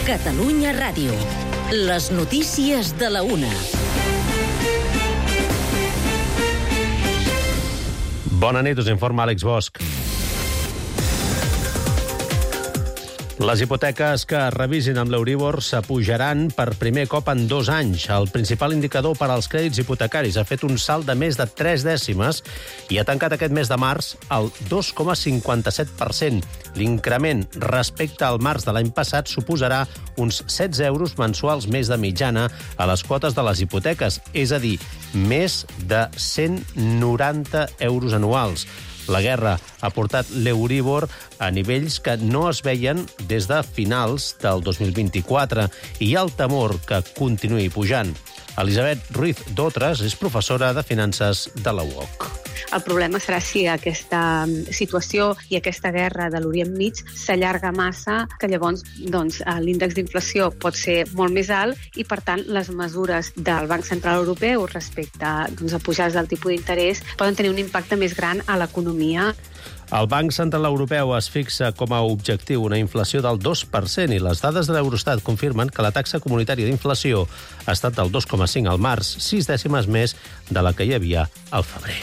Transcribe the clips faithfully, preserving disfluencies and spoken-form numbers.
Catalunya Ràdio. Les notícies de la una. Bona nit, us informa Àlex Bosch. Les hipoteques que es revisin amb l'Euríbor s'apujaran per primer cop en dos anys. El principal indicador per als crèdits hipotecaris ha fet un salt de més de tres dècimes i ha tancat aquest mes de març al dos coma cinquanta-set per cent. L'increment respecte al març de l'any passat suposarà uns setze euros mensuals més de mitjana a les quotes de les hipoteques, és a dir, més de cent noranta euros anuals. La guerra ha portat l'Euríbor a nivells que no es veien des de finals del dos mil vint-i-quatre i hi ha el temor que continuï pujant. Elisabet Ruiz Dotres és professora de Finances de la U O C. El problema serà si aquesta situació i aquesta guerra de l'Orient Mig s'allarga massa, que llavors doncs, l'índex d'inflació pot ser molt més alt i, per tant, les mesures del Banc Central Europeu respecte doncs, a pujades del tipus d'interès poden tenir un impacte més gran a l'economia. El Banc Central Europeu es fixa com a objectiu una inflació del dos per cent i les dades de l'Eurostat confirmen que la taxa comunitària d'inflació ha estat del dos coma cinc al març, sis dècimes més de la que hi havia al febrer.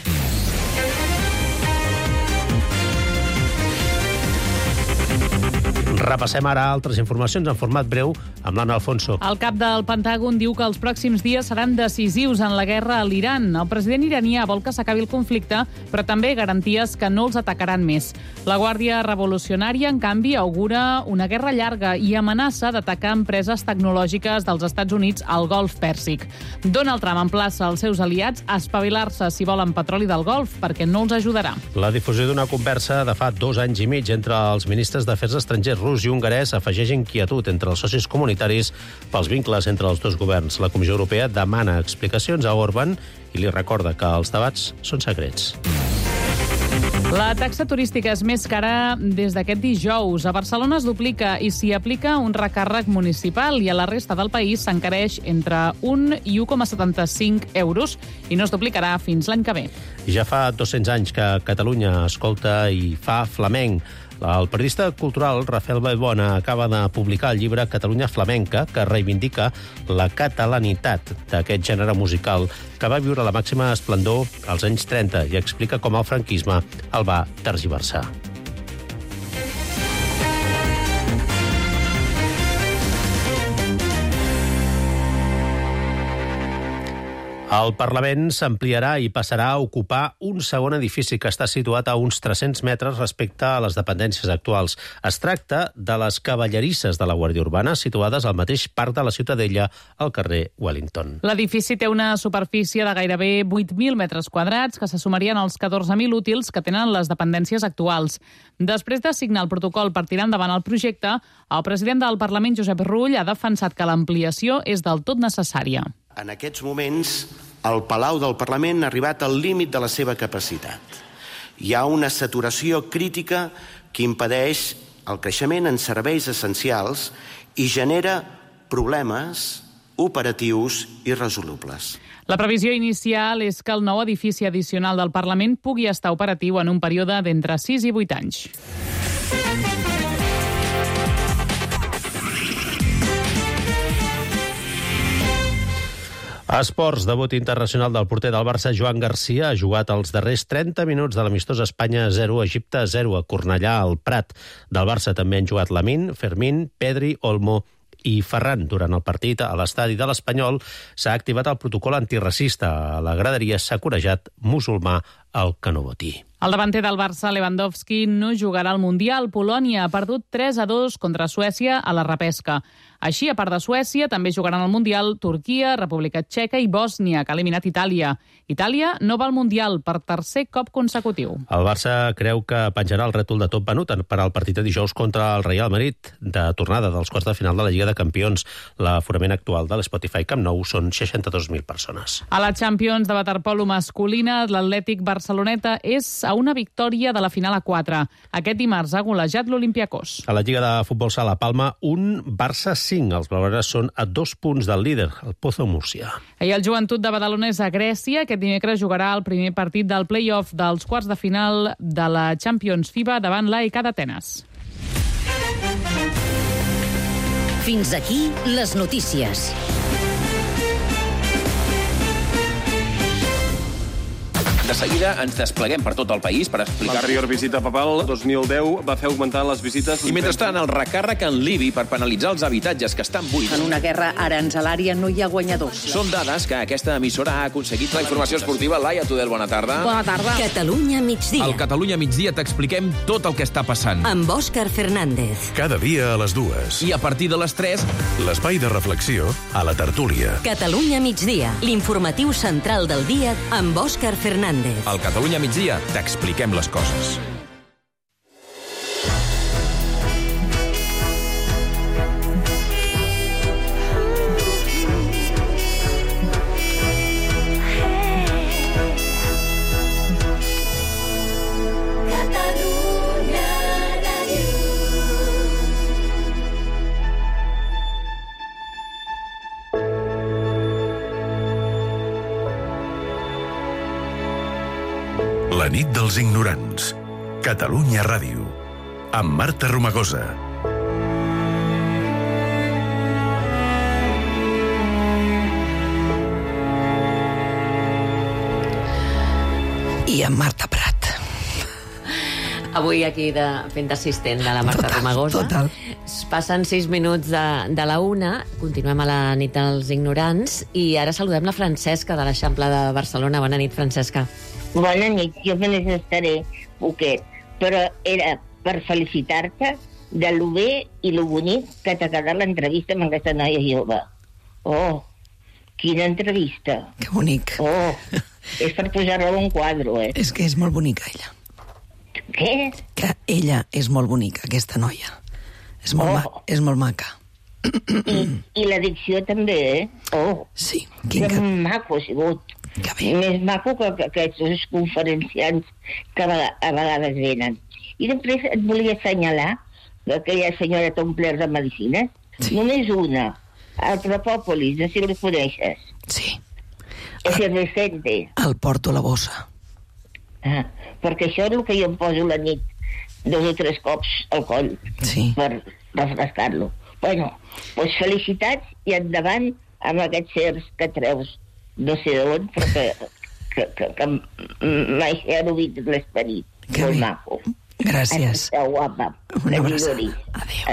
Repassem ara altres informacions en format breu amb l'Anna Alfonso. El cap del Pentàgon diu que els pròxims dies seran decisius en la guerra a l'Iran. El president iranià vol que s'acabi el conflicte, però també garanties que no els atacaran més. La Guàrdia Revolucionària, en canvi, augura una guerra llarga i amenaça d'atacar empreses tecnològiques dels Estats Units al Golf Pèrsic. Donald Trump emplaça els seus aliats a espavilar-se si volen petroli del Golf, perquè no els ajudarà. La difusió d'una conversa de fa dos anys i mig entre els ministres d'Afers Estrangers rus i hongarès afegeix inquietud entre els socis comunitaris pels vincles entre els dos governs. La Comissió Europea demana explicacions a Orbán i li recorda que els debats són secrets. La taxa turística és més cara des d'aquest dijous. A Barcelona es duplica i s'hi aplica un recàrrec municipal i a la resta del país s'encareix entre un i un coma setanta-cinc euros i no es duplicarà fins l'any que ve. Ja fa dos-cents anys que Catalunya escolta i fa flamenc. El periodista cultural Rafael Vallbona acaba de publicar el llibre Catalunya Flamenca, que reivindica la catalanitat d'aquest gènere musical que va viure la màxima esplendor als anys trenta i explica com el franquisme el va tergiversar. El Parlament s'ampliarà i passarà a ocupar un segon edifici que està situat a uns tres-cents metres respecte a les dependències actuals. Es tracta de les cavallerisses de la Guàrdia Urbana, situades al mateix parc de la Ciutadella, al carrer Wellington. L'edifici té una superfície de gairebé vuit mil metres quadrats, que se sumarien als catorze mil útils que tenen les dependències actuals. Després de signar el protocol per tirar endavant el projecte, el president del Parlament, Josep Rull, ha defensat que l'ampliació és del tot necessària. En aquests moments, el Palau del Parlament ha arribat al límit de la seva capacitat. Hi ha una saturació crítica que impedeix el creixement en serveis essencials i genera problemes operatius irresolubles. La previsió inicial és que el nou edifici addicional del Parlament pugui estar operatiu en un període d'entre sis i vuit anys. A esports, debut internacional del porter del Barça, Joan Garcia, ha jugat els darrers trenta minuts de l'amistós Espanya zero, Egipte zero, a Cornellà, al Prat. Del Barça també han jugat Lamine, Fermín, Pedri, Olmo i Ferran. Durant el partit, a l'estadi de l'Espanyol, s'ha activat el protocol antiracista. A la graderia s'ha corejat musulmà al canobotí. El davanter del Barça, Lewandowski, no jugarà al Mundial. Polònia ha perdut tres a dos contra Suècia a la repesca. Així, a part de Suècia, també jugaran al Mundial Turquia, República Txeca i Bòsnia, que ha eliminat Itàlia. Itàlia no va al Mundial per tercer cop consecutiu. El Barça creu que penjarà el rètol de tot venut per al partit de dijous contra el Real Madrid, de tornada dels quarts de final de la Lliga de Campions. L'aforament actual de l'Spotify Camp Nou són seixanta-dos mil persones. A la Champions de waterpolo masculina, l'Atlètic Barceloneta és a una victòria de la final a quatre. Aquest dimarts ha golejat l'Olympiacos. A la Lliga de Futbol Sala Palma, un Barça cinc. Els blaugranes són a dos punts del líder, el Pozo Múrcia. I el Joventut de Badalona és a Grècia. Aquest dimecres jugarà el primer partit del play-off dels quarts de final de la Champions FIBA davant l'A E K d'Atenes. Fins aquí les notícies. De seguida ens despleguem per tot el país per explicar... L'anterior visita papal, dos mil deu, va fer augmentar les visites... I mentrestant, el recàrrec en l'I B I per penalitzar els habitatges que estan buits. En una guerra aranzelària no hi ha guanyadors. Són dades que aquesta emissora ha aconseguit. La informació esportiva, Laia Tudel, bona tarda. Bona tarda. Catalunya migdia. Al Catalunya migdia t'expliquem tot el que està passant. Amb Òscar Fernández. Cada dia a les dues. I a partir de les tres... L'espai de reflexió a la tertúlia. Catalunya migdia. L'informatiu central del dia amb Òscar Fernández. Al Catalunya migdia t'expliquem les coses. La nit dels ignorants. Catalunya Ràdio. Amb Marta Romagosa. I amb Marta Prat. Avui aquí de, fent d'assistent de la Marta Total, Romagosa. Total. Passen sis minuts de, de la una, continuem a la nit dels ignorants i ara saludem la Francesca de l'Eixample de Barcelona. Bona nit, Francesca. Bona nit, jo me les estaré, Poquet, però era per felicitar-te de lo bé i lo bonic que t'ha quedat l'entrevista amb aquesta noia jove. Oh, quina entrevista. Que bonic. Oh, és per posar-la en un quadre, eh? És que és molt bonica, ella. Què? Que ella és molt bonica, aquesta noia. És molt, Oh. ma és molt maca. I, i la dicció també, eh? Oh, Sí, que quin cap... maco ha sigut. Que bé. Més maco que, que aquests conferenciants que a vega- a vegades venen. I després et volia assenyalar que aquella senyora té un pler de medicines. Sí. Només una, al Propòpolis, no sé si el coneixes. Sí, És el Vicente. el porto a la bossa. Ah, perquè això és el que jo em poso la nit dos o tres cops al coll Sí. per refrescar-lo. Bueno, doncs felicitats i endavant amb aquests certs que treus no sé d'on, però que, que, que, que mai s'ha rovit l'esperit. Que Molt bé. maco. Gràcies. Està guapa. Una Que abraçada. millori. Adéu.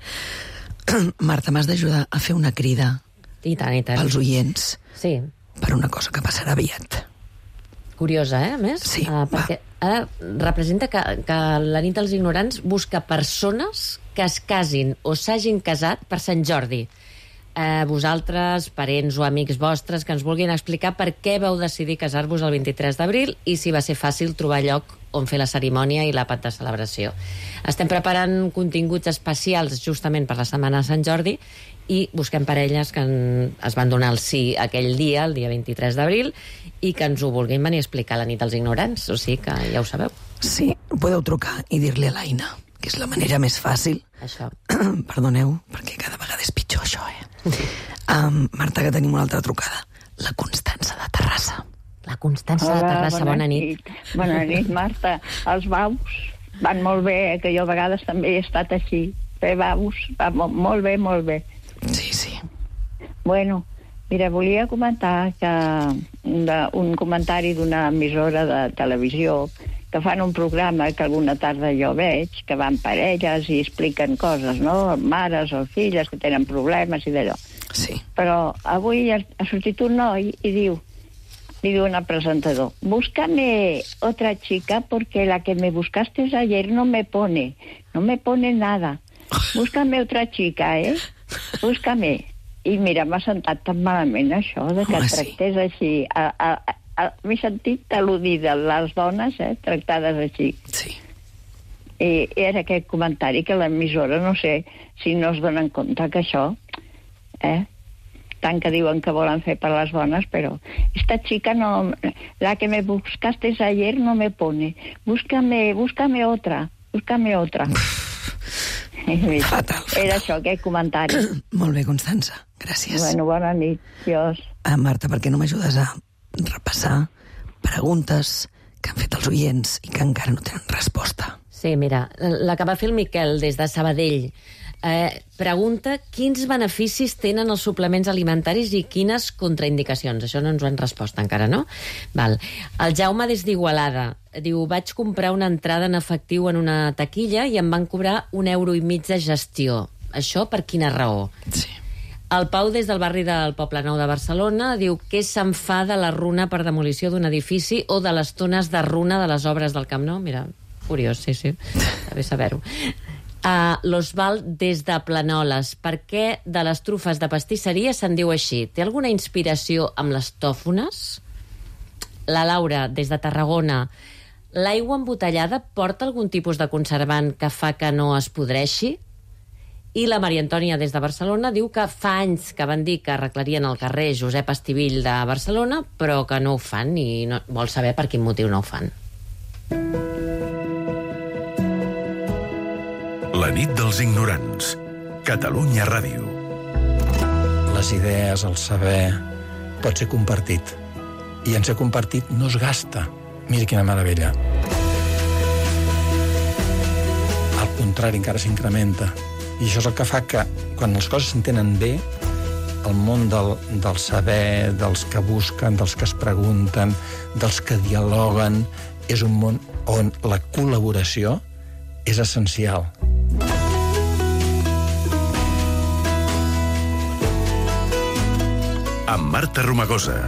Adéu. Marta, m'has d'ajudar a fer una crida I tant, i tant. pels oients Sí, per una cosa que passarà aviat. curiosa, eh, a més? Sí, uh, perquè ara representa que, que la nit dels ignorants busca persones que es casin o s'hagin casat per Sant Jordi. Eh, vosaltres, parents o amics vostres, que ens vulguin explicar per què vau decidir casar-vos el vint-i-tres d'abril i si va ser fàcil trobar lloc on fer la cerimònia i l'àpat de celebració. Estem preparant continguts especials justament per la setmana de Sant Jordi i busquem parelles que en, es van donar el sí aquell dia, el dia vint-i-tres d'abril, i que ens ho vulguin venir a explicar a la nit dels ignorants, o sigui que ja ho sabeu. Sí, podeu trucar i dir-li a l'Aina, que és la manera més fàcil. Això. Perdoneu, perquè cada vegada és pitjor això, eh? um, Marta, que tenim una altra trucada. La Constança de Terrassa. La Constança de Terrassa, bona nit. Bona nit, Marta. Els baus van molt bé, eh, que jo a vegades també he estat així. Fer baus va mo molt bé, molt bé. Sí, sí. Bueno, mira, volia comentar que de, un comentari d'una emissora de televisió que fan un programa que alguna tarda jo veig, que van parelles i expliquen coses, no? Mares o filles que tenen problemes i d'allò. Sí. Però avui ha, ha sortit un noi i diu, li diu al presentador, búscame otra chica porque la que me buscaste ayer no me pone, no me pone nada. Búscame otra chica, eh? Búscame. I mira, m'ha sentat tan malament això, de que Home, sí. tractés així. A, a, a, M'he sentit al·ludida, les dones, eh, tractades així. Sí. I era aquest comentari que l'emissora, no sé si no es donen compte que això, eh, tant que diuen que volen fer per les dones, però esta chica no, la que me buscaste ayer no me pone, búscame, búscame otra, búscame otra. Fatal, fatal. Era això, aquest comentari. Molt bé, Constança, gràcies. Bueno, bona nit, adiós. Ah, Marta, per què no m'ajudes a repassar preguntes que han fet els oients i que encara no tenen resposta? Sí, mira, la que va fer el Miquel des de Sabadell. Eh, pregunta quins beneficis tenen els suplements alimentaris i quines contraindicacions. Això no ens ho han respost encara, no? Val. El Jaume des d'Igualada diu, vaig comprar una entrada en efectiu en una taquilla i em van cobrar un euro i mig de gestió. Això per quina raó? Sí. El Pau des del barri del Poble Nou de Barcelona diu què se'n fa de la runa per demolició d'un edifici o de les tones de runa de les obres del Camp Nou. Mira, curiós, sí, sí. Està bé saber-ho. Uh, L'Osvald des de Planoles. Per què de les trufes de pastisseria se'n diu així? Té alguna inspiració amb les tòfones? La Laura des de Tarragona. L'aigua embotellada porta algun tipus de conservant que fa que no es podreixi? I la Maria Antònia des de Barcelona diu que fa anys que van dir que arreglarien el carrer Josep Estivill de Barcelona, però que no ho fan i no, vol saber per quin motiu no ho fan. La nit dels ignorants. Catalunya Ràdio. Les idees, el saber, pot ser compartit. I en ser compartit no es gasta. Mira quina meravella. Al contrari, encara s'incrementa. I això és el que fa que, quan les coses s'entenen bé, el món del, del saber, dels que busquen, dels que es pregunten, dels que dialoguen, és un món on la col·laboració és essencial. Amb Marta Romagosa.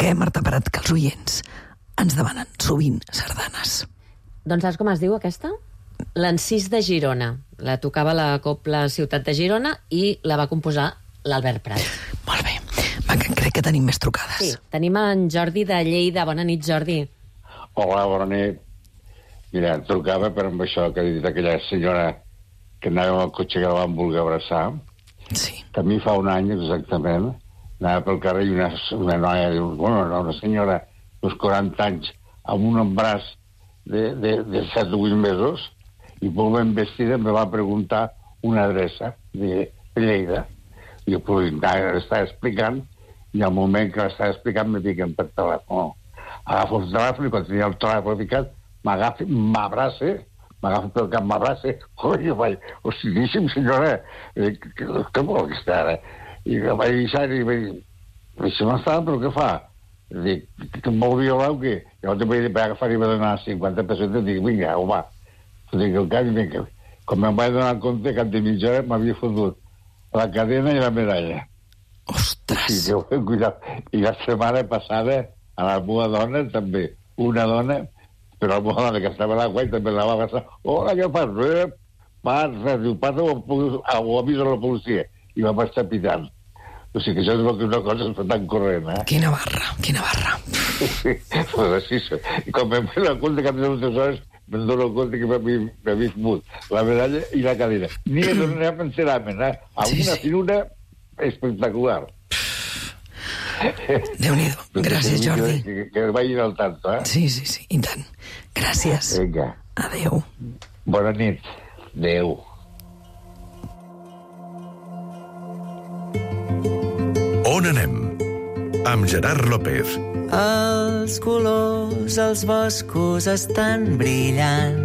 què, Marta Prat, que els oients ens demanen sovint sardanes? Doncs saps com es diu aquesta? L'Encís de Girona. La tocava la Cobla Ciutat de Girona i la va composar l'Albert Prat. Molt bé. Va, que crec que tenim més trucades. Sí, tenim en Jordi de Lleida. Bona nit, Jordi. Hola, bona nit. Mira, trucava per amb això que ha dit aquella senyora que anava amb el cotxe que la van voler abraçar. Sí. Que a mi fa un any exactament anava pel carrer i una, una noia, bueno, una senyora d'uns quaranta anys amb un embràs de, de, de set o vuit mesos i molt ben vestida me va preguntar una adreça de Lleida. I jo l'estava explicant i al moment que l'estava explicant me piquen per telèfon. Agafo el telèfon i quan tenia el telèfon picat m'agafa, m'abraça, m'agafa pel cap, m'abraça. Oh, jo vaig, hostilíssim, senyora, eh, què, què vol que està ara? I la vaig deixar i vaig dir, això no està, però què fa? Dic, que em vol violar o què? I llavors vaig agafar i va donar cinquanta pessetes i dic, vinga, ho va. Dic, el cap, vinga. Quan me'n vaig donar compte, cap de mitja hora m'havia fotut la cadena i la medalla. Ostres! Sí, jo ho he cuidat. I la setmana passada, a la meva dona, també, una dona, però la meva dona que estava a l'aigua i també la va passar. Hola, què fas? Eh, passa, diu, passa o, o avisa la policia. I va passar pitant. O sigui que això és una cosa que està tan corrent, eh? Quina barra, quina barra. Sí, però sí, i quan me'n dono compte que tenen moltes hores, me'n dono compte que m'ha vist mut la medalla i la cadena. Ni he donat enterament, eh? Amb sí, una sí. finura espectacular. Déu-n'hi-do. Gràcies, Jordi. Que, que vagin al tanto, eh? Sí, sí, sí, i tant. Gràcies. Vinga. Adéu. Bona nit. Adéu. On anem? Amb Gerard López. Els colors, els boscos estan brillant.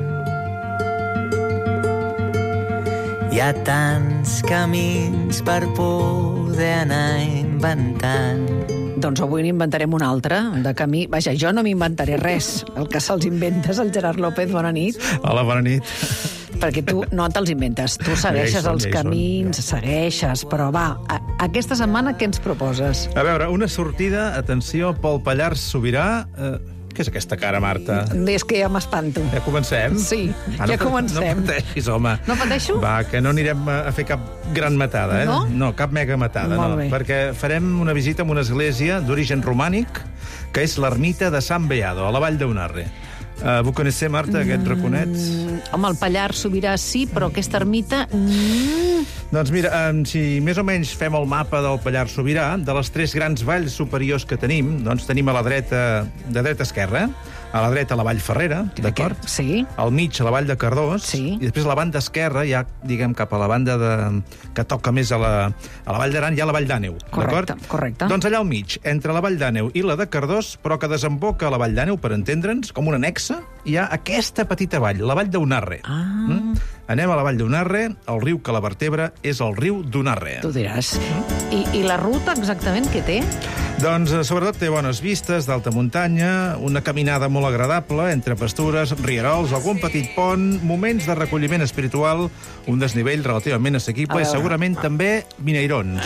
Hi ha tants camins per poder anar inventant. Doncs avui n'inventarem un altre, de camí. Vaja, jo no m'inventaré res. El que se'ls inventa és el Gerard López. Bona nit. Hola, bona nit. Perquè tu no te'ls inventes. Tu segueixes els camins, segueixes, però va, a, aquesta setmana què ens proposes? A veure, una sortida, atenció, pel Pallars Sobirà... Eh, què és aquesta cara, Marta? És que ja m'espanto. Ja comencem? Sí, ah, ja no, comencem. No pateixis, home. No pateixo? Va, que no anirem a fer cap gran matada, eh? No? No, cap mega matada, Molt no. bé. Perquè farem una visita a una església d'origen romànic, que és l'ermita de Sant Beado, a la Vall d'Unarre. Uh, vous connaissez, Marta, aquest raconet? Mm, home, el Pallars Sobirà sí, però aquesta ermita... Mm. Doncs mira, um, si més o menys fem el mapa del Pallars Sobirà, de les tres grans valls superiors que tenim, doncs tenim a la dreta, de dreta a esquerra, a la dreta la Vall Ferrera, d'acord? Sí. Al mig la Vall de Cardós, sí. I després a la banda esquerra, ja, diguem, cap a la banda de, que toca més a la, a la Vall d'Aran, hi ha la Vall d'Àneu, d'acord? Correcte, correcte. Doncs allà al mig, entre la Vall d'Àneu i la de Cardós, però que desemboca a la Vall d'Àneu, per entendre'ns, com un anexa, hi ha aquesta petita vall, la Vall d'Unarre. Ah. Mm? Anem a la Vall d'Unarre, el riu que la vertebra és el riu d'Unarre. Tu diràs. I, I la ruta exactament què té? Doncs sobretot té bones vistes d'alta muntanya, una caminada molt agradable entre pastures, rierols, algun petit pont, moments de recolliment espiritual, un desnivell relativament assequible i segurament també vineirons.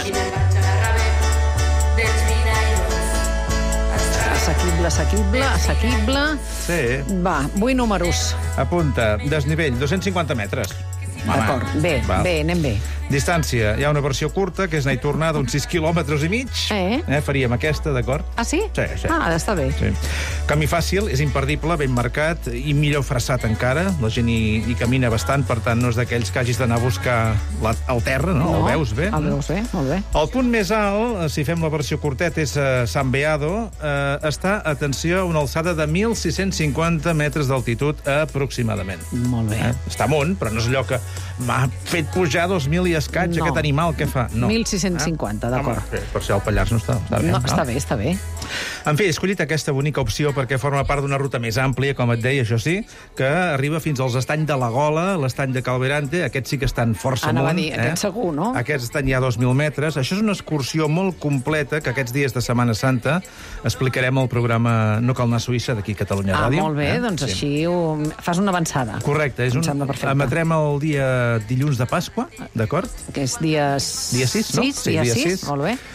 Assequible, assequible, assequible... Sí. Va, vull números. Apunta, desnivell, dos-cents cinquanta metres. D'acord, bé, Va. bé, anem bé. Distància, hi ha una versió curta, que és anar i tornar d'uns sis quilòmetres i mig. Eh? eh? Faríem aquesta, d'acord? Ah, sí? Sí, sí. Ah, està bé. Sí. Camí fàcil, és imperdible, ben marcat, i millor freçat encara. La gent hi, hi camina bastant, per tant, no és d'aquells que hagis d'anar a buscar la, el terra, no? No, el veus bé? El veus bé, molt bé. El punt més alt, si fem la versió curteta, és a Sant Beado. Eh, està, atenció, a una alçada de mil sis-cents cinquanta metres d'altitud aproximadament. Molt bé. Eh? Està amunt, però no és allò que m'ha fet pujar dos mil i escaig, no. Aquest animal, què fa? No. mil sis-cents cinquanta, eh? d'acord. Home, per ser al Pallars no està, està bé. No, no? està bé, està bé. En fi, he escollit aquesta bonica opció perquè forma part d'una ruta més àmplia, com et deia, això sí, que arriba fins als estanys de la Gola, l'estany de Calverante, aquests sí que estan força Anava amunt. a dir, aquest eh? segur, no? Aquests estan ja a dos mil metres. Això és una excursió molt completa que aquests dies de Setmana Santa explicarem al programa No cal anar a Suïssa d'aquí Catalunya ah, Ràdio. Ah, molt bé, eh? doncs sí. així ho... fas una avançada. Correcte, és un... emetrem el dia dilluns de Pasqua, d'acord? Que és dia... Dia sis, no? sis, Sí, dia dia sis, sis. molt bé.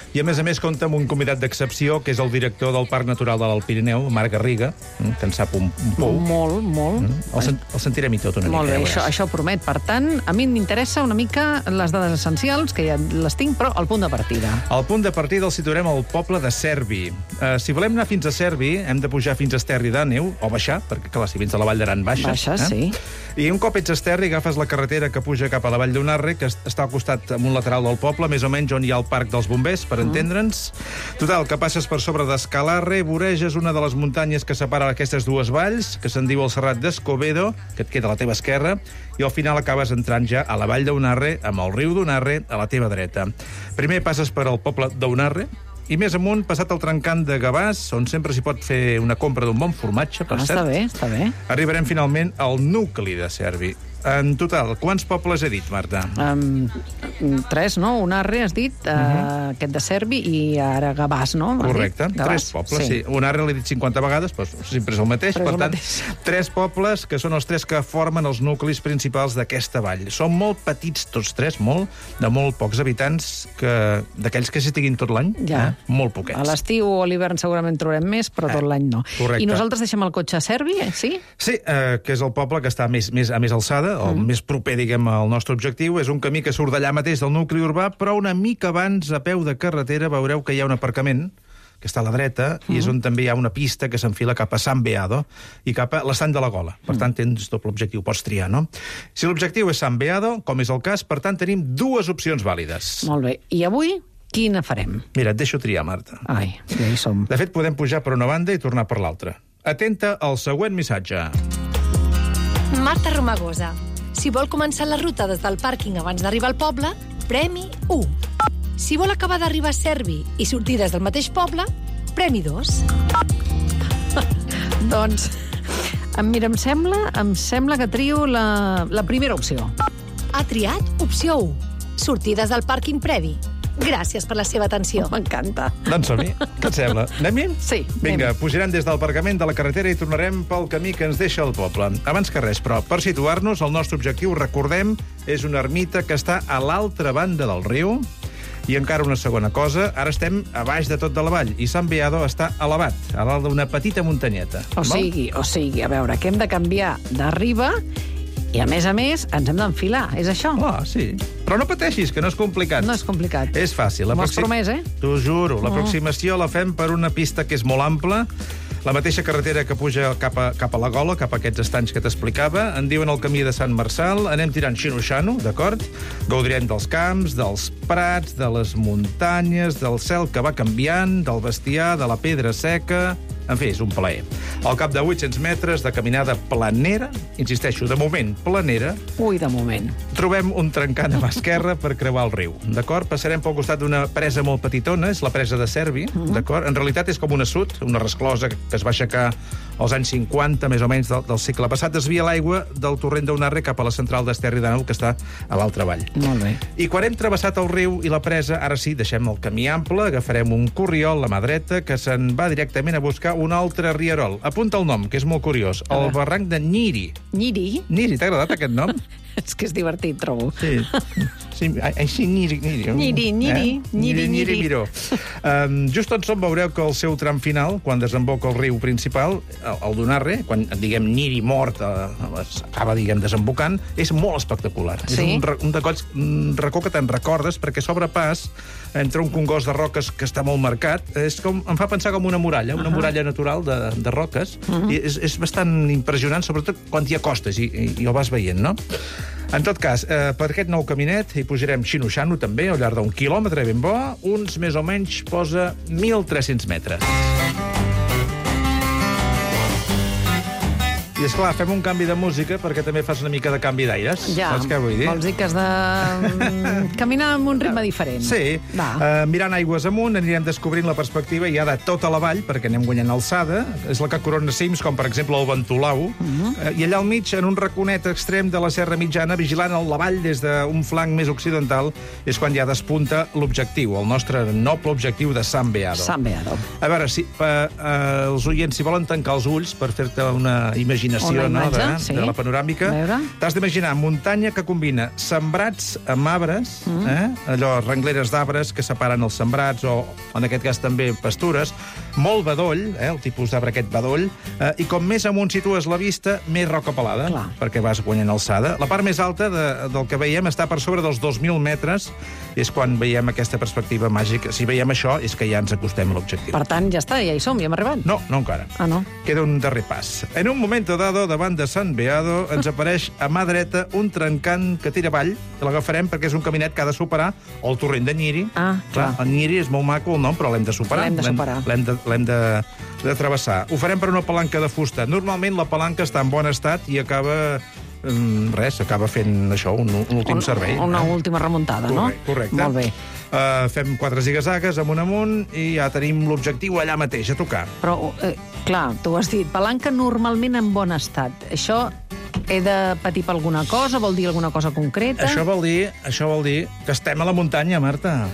I, a més a més, compta amb un convidat d'excepció, que és el director del Parc Natural de l'Alt Pirineu, Marc Garriga, que en sap un, un pou. Molt, molt. El, sen el sentirem i tot una molt mica. Molt bé, això, això promet. Per tant, a mi m'interessa una mica les dades essencials, que ja les tinc, però el punt de partida. El punt de partida el situarem al poble de Cervi. Uh, si volem anar fins a Cervi, hem de pujar fins a Esterri d'Àneu, o baixar, perquè, clar, si vens de la Vall d'Aran, baixes. Baixes, eh? sí. I un cop ets a Esterri, agafes la carretera que puja cap a la Vall d'Unarre, que està al costat, en un lateral del poble, més o menys on hi ha el Parc dels Bombers, per mm. entendre'ns. Total, que passes per sobre d'Escalarre, voreges una de les muntanyes que separa aquestes dues valls, que se'n diu el Serrat d'Escobedo, que et queda a la teva esquerra, i al final acabes entrant ja a la Vall d'Unarre, amb el riu d'Unarre a la teva dreta. Primer passes per al poble d'Unarre, i més amunt, passat el trencant de Gavàs, on sempre s'hi pot fer una compra d'un bon formatge, per ah, cert. Està bé, està bé. Arribarem finalment al nucli de Cervi. En total, quants pobles he dit, Marta? Um, tres, no? Unarre, has dit, uh, uh-huh. aquest de Cervi, i ara Gavàs, no? Correcte, tres pobles, sí. sí. Unarre l'he dit cinquanta vegades, però sempre és el mateix. Però per el tant, mateix. Tres pobles que són els tres que formen els nuclis principals d'aquesta vall. Són molt petits tots tres, molt, de molt pocs habitants, que d'aquells que s'hi estiguin tot l'any, ja. eh? Molt poquets. A l'estiu o a l'hivern segurament trobarem més, però tot l'any no. Correcte. I nosaltres deixem el cotxe a Cervi, eh? sí? Sí, eh, que és el poble que està més, més, a més alçada, el mm. més proper, diguem, al nostre objectiu. És un camí que surt d'allà mateix del nucli urbà, però una mica abans, a peu de carretera, veureu que hi ha un aparcament que està a la dreta, mm. i és on també hi ha una pista que s'enfila cap a Sant Beado i cap a l'Estany de la Gola. Per tant, tens doble objectiu, pots triar, no? Si l'objectiu és Sant Beado, com és el cas, per tant, tenim dues opcions vàlides. Molt bé. I avui, quina farem? Mira, et deixo triar, Marta. Ai, ja hi som. De fet, podem pujar per una banda i tornar per l'altra. Atenta al següent missatge. Marta Romagosa. Si vol començar la ruta des del pàrquing abans d'arribar al poble, premi u. Si vol acabar d'arribar a Cervi i sortir des del mateix poble, premi dos. Doncs, mira, em sembla, em sembla que trio la, la primera opció. Ha triat opció u. Sortir des del pàrquing previ. Gràcies per la seva atenció. Oh, m'encanta. Doncs som-hi. Què et sembla? Anem-hi? Sí. Vinga, pujarem des del aparcament de la carretera i tornarem pel camí que ens deixa el poble. Abans que res, però, per situar-nos, el nostre objectiu, recordem, és una ermita que està a l'altra banda del riu. I encara una segona cosa, ara estem a baix de tot de la vall, i Sant Beado està elevat, a dalt d'una petita muntanyeta. O sigui, o sigui, a veure, que hem de canviar de riba i, a més a més, ens hem d'enfilar. És això? Ah, sí. Però no pateixis, que no és complicat. No és complicat. És fàcil. M'ho has promès, eh? T'ho juro. L'aproximació la fem per una pista que és molt ampla, la mateixa carretera que puja cap a, cap a la Gola, cap a aquests estanys que t'explicava. En diuen el camí de Sant Marçal. Anem tirant xino-xano, d'acord? Gaudirem dels camps, dels prats, de les muntanyes, del cel que va canviant, del bestiar, de la pedra seca... En fi, és un plaer. Al cap de vuit-cents metres de caminada planera, insisteixo, de moment planera... Ui, de moment. Trobem un trencant a mà esquerra per creuar el riu, d'acord? Passarem pel costat d'una presa molt petitona, és la presa de Cervi, uh-huh. d'acord? En realitat és com una sud, una resclosa que es va aixecar als anys cinquanta, més o menys, del, del segle passat. Desvia l'aigua del torrent d'Unarre cap a la central d'Esterri d'Àneu, que està a l'altra vall. Molt bé. I quan hem travessat el riu i la presa, ara sí, deixem el camí ample, agafarem un corriol a mà dreta que se'n va directament a buscar un altre rierol. Apunta el nom, que és molt curiós. El barranc de Nyiri. Nyiri? Nyiri, t'ha agradat aquest nom? És que és divertit, trobo. Sí. Sí, així, Nyiri, Nyiri. Nyiri, Nyiri, eh? Nyiri, Nyiri, Miró. Um, just on som veureu que el seu tram final, quan desemboca el riu principal, el, el d'Unarre, quan, diguem, Nyiri mort, eh, acaba, diguem, desembocant, és molt espectacular. Sí? És un, un, de coll, un racó que te'n recordes, perquè s'obre pas entre un congost de roques que està molt marcat. És com, em fa pensar com una muralla, una uh -huh. muralla natural de, de roques. Uh -huh. I és, és bastant impressionant, sobretot quan hi ha costes i, i, i ho vas veient, no? En tot cas, eh, per aquest nou caminet hi pujarem xino-xano també, al llarg d'un quilòmetre ben bo, uns més o menys posa mil tres-cents metres. I, esclar, fem un canvi de música perquè també fas una mica de canvi d'aires. Ja, saps què vull dir? vols dir que has de caminar amb un ritme diferent. Sí. Uh, mirant aigües amunt anirem descobrint la perspectiva ja de tota la vall, perquè anem guanyant alçada. És la que corona cims, com per exemple el Ventolau. Uh -huh. uh, I allà al mig, en un raconet extrem de la Serra Mitjana, vigilant la vall des d'un flanc més occidental, és quan ja despunta l'objectiu, el nostre noble objectiu de Sant Beado. Sant Beado. A veure, si, uh, uh, els oients, si volen tancar els ulls per fer-te una imaginació imaginació, Una no, de, imatge, sí. de la panoràmica. T'has d'imaginar muntanya que combina sembrats amb arbres, Mm. eh? allò, rengleres d'arbres que separen els sembrats, o en aquest cas també pastures, molt bedoll, eh? el tipus d'arbre aquest bedoll, eh? i com més amunt situes la vista, més roca pelada, Clar. perquè vas guanyant alçada. La part més alta de, del que veiem està per sobre dels dos mil metres, i és quan veiem aquesta perspectiva màgica. Si veiem això, és que ja ens acostem a l'objectiu. Per tant, ja està, ja hi som, ja hem arribat. No, no encara. Ah, no? Queda un darrer pas. En un momento dado, davant de Sant Beado, ens apareix a mà dreta un trencant que tira avall, que l'agafarem perquè és un caminet que ha de superar, o el torrent de Nyiri. Ah, clar. El Nyiri és molt maco el nom, però l'hem de superar. L'hem de superar. L'hem de, l'hem de, de travessar. Ho farem per una palanca de fusta. Normalment la palanca està en bon estat i acaba... res, acaba fent això, un, un últim un, servei. Una eh? última remuntada, no? Correcte. correcte. Molt bé. Uh, fem quatre zigazagues amunt amunt i ja tenim l'objectiu allà mateix, a tocar. Però, eh, clar, tu has dit, palanca normalment en bon estat. Això he de patir per alguna cosa? Vol dir alguna cosa concreta? Això vol dir, això vol dir que estem a la muntanya, Marta.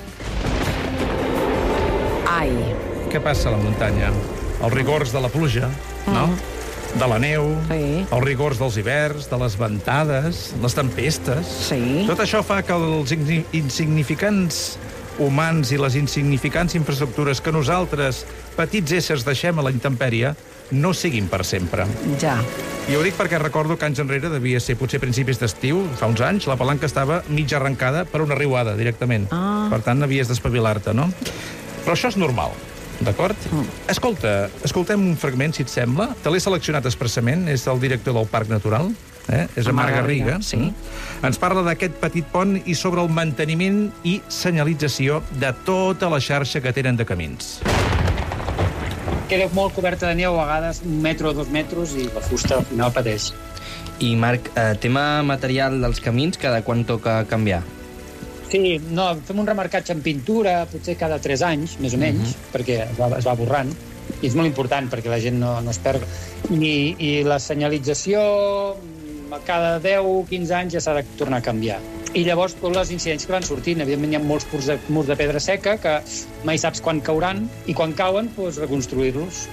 Ai. Què passa a la muntanya? Els rigors de la pluja, no? Mm. De la neu, sí. els rigors dels hiverns, de les ventades, les tempestes... Sí. Tot això fa que els insignificants humans i les insignificants infraestructures que nosaltres, petits éssers, deixem a la intempèrie, no siguin per sempre. Ja. I ho dic perquè recordo que anys enrere, devia ser potser principis d'estiu, fa uns anys, la palanca estava mig arrencada per una riuada, directament. Ah. Per tant, havies d'espavilar-te, no? Però això és normal. D'acord? Mm. Escolta, escoltem un fragment, si et sembla. Te l'he seleccionat expressament, és el director del Parc Natural, eh? és a Marc Garriga. Sí. Mm. Ens parla d'aquest petit pont i sobre el manteniment i senyalització de tota la xarxa que tenen de camins. Queda molt coberta de neu, a vegades un metre o dos metres, i la fusta al final pateix. I, Marc, eh, tema material dels camins, cada quan toca canviar? Sí, no, fem un remarcatge en pintura, potser cada tres anys, més o menys, uh -huh. perquè es va, es va borrant, i és molt important perquè la gent no, no es perd. I, I la senyalització, cada deu o quinze anys ja s'ha de tornar a canviar. I llavors, tots les incidents que van sortint, evidentment hi ha molts murs de, murs de pedra seca que mai saps quan cauran, i quan cauen, doncs, reconstruir-los.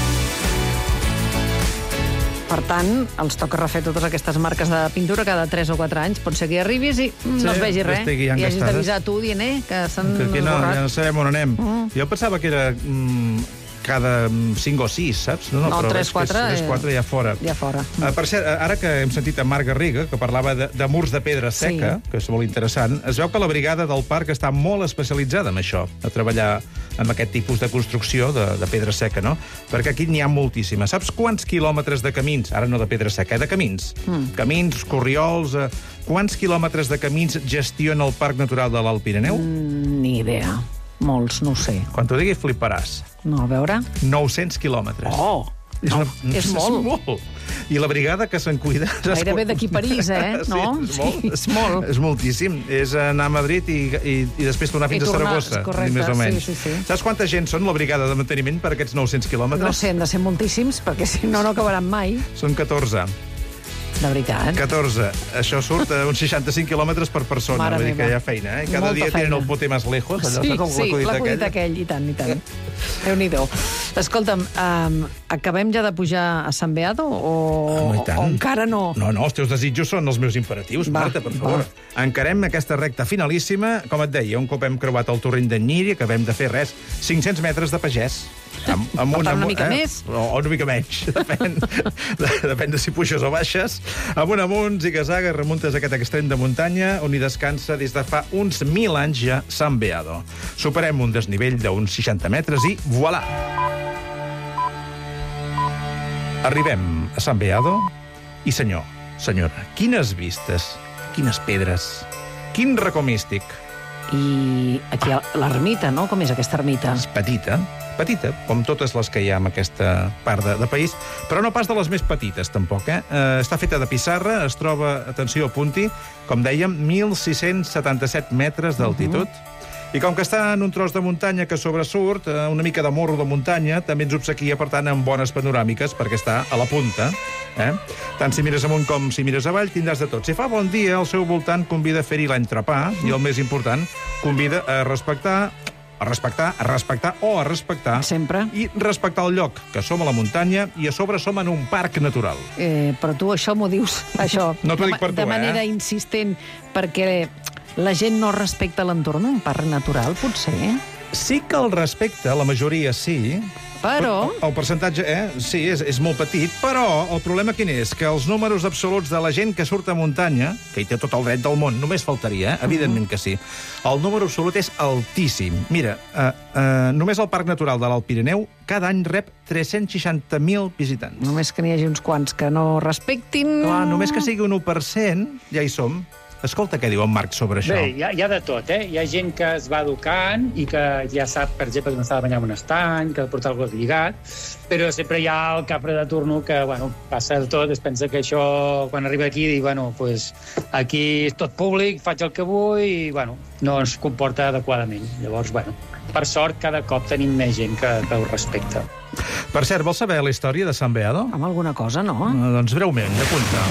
Per tant, els toca refer totes aquestes marques de pintura cada tres o quatre anys. Pot ser que hi arribis i mm, Sí, no es vegi res. estigui I hagis encastades. d'avisar tu dient eh, que s'han Que aquí no, esborrat. ja no sabem on anem. Mm. Jo pensava que era mm, cada cinc o sis, saps? No, però tres, veig que és- quatre, és quatre ja fora. Ja fora. Uh, per cert, ara que hem sentit a Marc Garriga, que parlava de, de murs de pedra seca, sí. que és molt interessant, es veu que la brigada del parc està molt especialitzada en això, a treballar amb aquest tipus de construcció de, de pedra seca, no? Perquè aquí n'hi ha moltíssimes. Saps quants quilòmetres de camins, ara no de pedra seca, eh, de camins, Mm. camins, corriols, eh, quants quilòmetres de camins gestiona el Parc Natural de l'Alt Pirineu? Mm, ni idea. Molts, no ho sé. Quan t'ho digui fliparàs. No, a veure... nou-cents quilòmetres. Oh! És, no, una, és molt. És molt. I la brigada que se'n cuida... Gairebé d'aquí a París, eh? Sí, No? és molt. Sí, és molt. És moltíssim. És anar a Madrid i, i, i després tornar fins I tornar, a Saragossa. correcte, més o menys. sí, sí, sí. Saps quanta gent són la brigada de manteniment per aquests nou-cents quilòmetres? No sé, han de ser moltíssims, perquè si no, no acabaran mai. Són catorze. De veritat. catorze. Això surt a uns seixanta-cinc quilòmetres per persona. Mare Vull dir meva. que hi ha feina, eh? Cada Molta dia tenen feina. el pote més lejos. Allò, Sí, saps, el sí, l'acudit l'acudit aquell. aquell, i tant, i tant. Déu-n'hi-do. Escolta'm, um, acabem ja de pujar a Sant Beado o, Oh, i tant. o encara no? No, no, els teus desitjos són els meus imperatius, Va, Marta, per favor. Va. Encarem aquesta recta finalíssima. Com et deia, un cop hem creuat el torrent de Nyiri, acabem de fer res, cinc-cents metres de pagès. Amb, amb Per tant, una amb- mica més? O, o una mica menys, depèn, de, depèn de si puges o baixes. Amunt, amunt, zigazaga, remuntes a aquest extrem de muntanya, on hi descansa des de fa uns mil anys ja Sant Beado. Superem un desnivell d'uns seixanta metres i voilà! Arribem a Sant Beado i, senyor, senyora, quines vistes, quines pedres, quin racó místic. I aquí a l'ermita, no? Com és aquesta ermita? És petita, petita, com totes les que hi ha en aquesta part de, de país, però no pas de les més petites, tampoc, eh? eh està feta de pissarra, es troba, atenció, apunti, com dèiem, mil sis-cents setanta-set metres d'altitud. Uh-huh. I com que està en un tros de muntanya que sobresurt, eh, una mica de morro de muntanya, també ens obsequia, per tant, amb bones panoràmiques, perquè està a la punta. Eh? Tant si mires amunt com si mires avall, tindràs de tot. Si fa bon dia, al seu voltant convida a fer-hi l'entrepà, i el més important, convida a respectar a respectar, a respectar o a respectar. Sempre. I respectar el lloc, que som a la muntanya i a sobre som en un parc natural. Eh, però tu això m'ho dius, això, No t'ho de, dic per tu, de manera eh? insistent, perquè la gent no respecta l'entorn d'un parc natural, potser. Sí que el respecta, la majoria sí. Però... El percentatge, eh? Sí, és, és molt petit, però el problema quin és? Que els números absoluts de la gent que surt a muntanya, que hi té tot el dret del món, només faltaria, eh? Evidentment que sí, el número absolut és altíssim. Mira, eh, eh, només el Parc Natural de l'Alt Pirineu cada any rep tres-cents seixanta mil visitants. Només que n'hi hagi uns quants que no respectin... Clar, només que sigui un u per cent, ja hi som. Escolta què diu en Marc sobre això. Bé, hi ha, hi ha de tot, eh? Hi ha gent que es va educant i que ja sap, per exemple, que no s'ha de banyar en un estany, que ha de portar el gos lligat, però sempre hi ha el capre de turno que, bueno, passa de tot, es pensa que això, quan arriba aquí, diu, bueno, pues, aquí és tot públic, faig el que vull i, bueno, no es comporta adequadament. Llavors, bueno, per sort, cada cop tenim més gent que, que ho respecta. Per cert, vols saber la història de Sant Beado? Amb alguna cosa, no? Eh, doncs breument, apunta.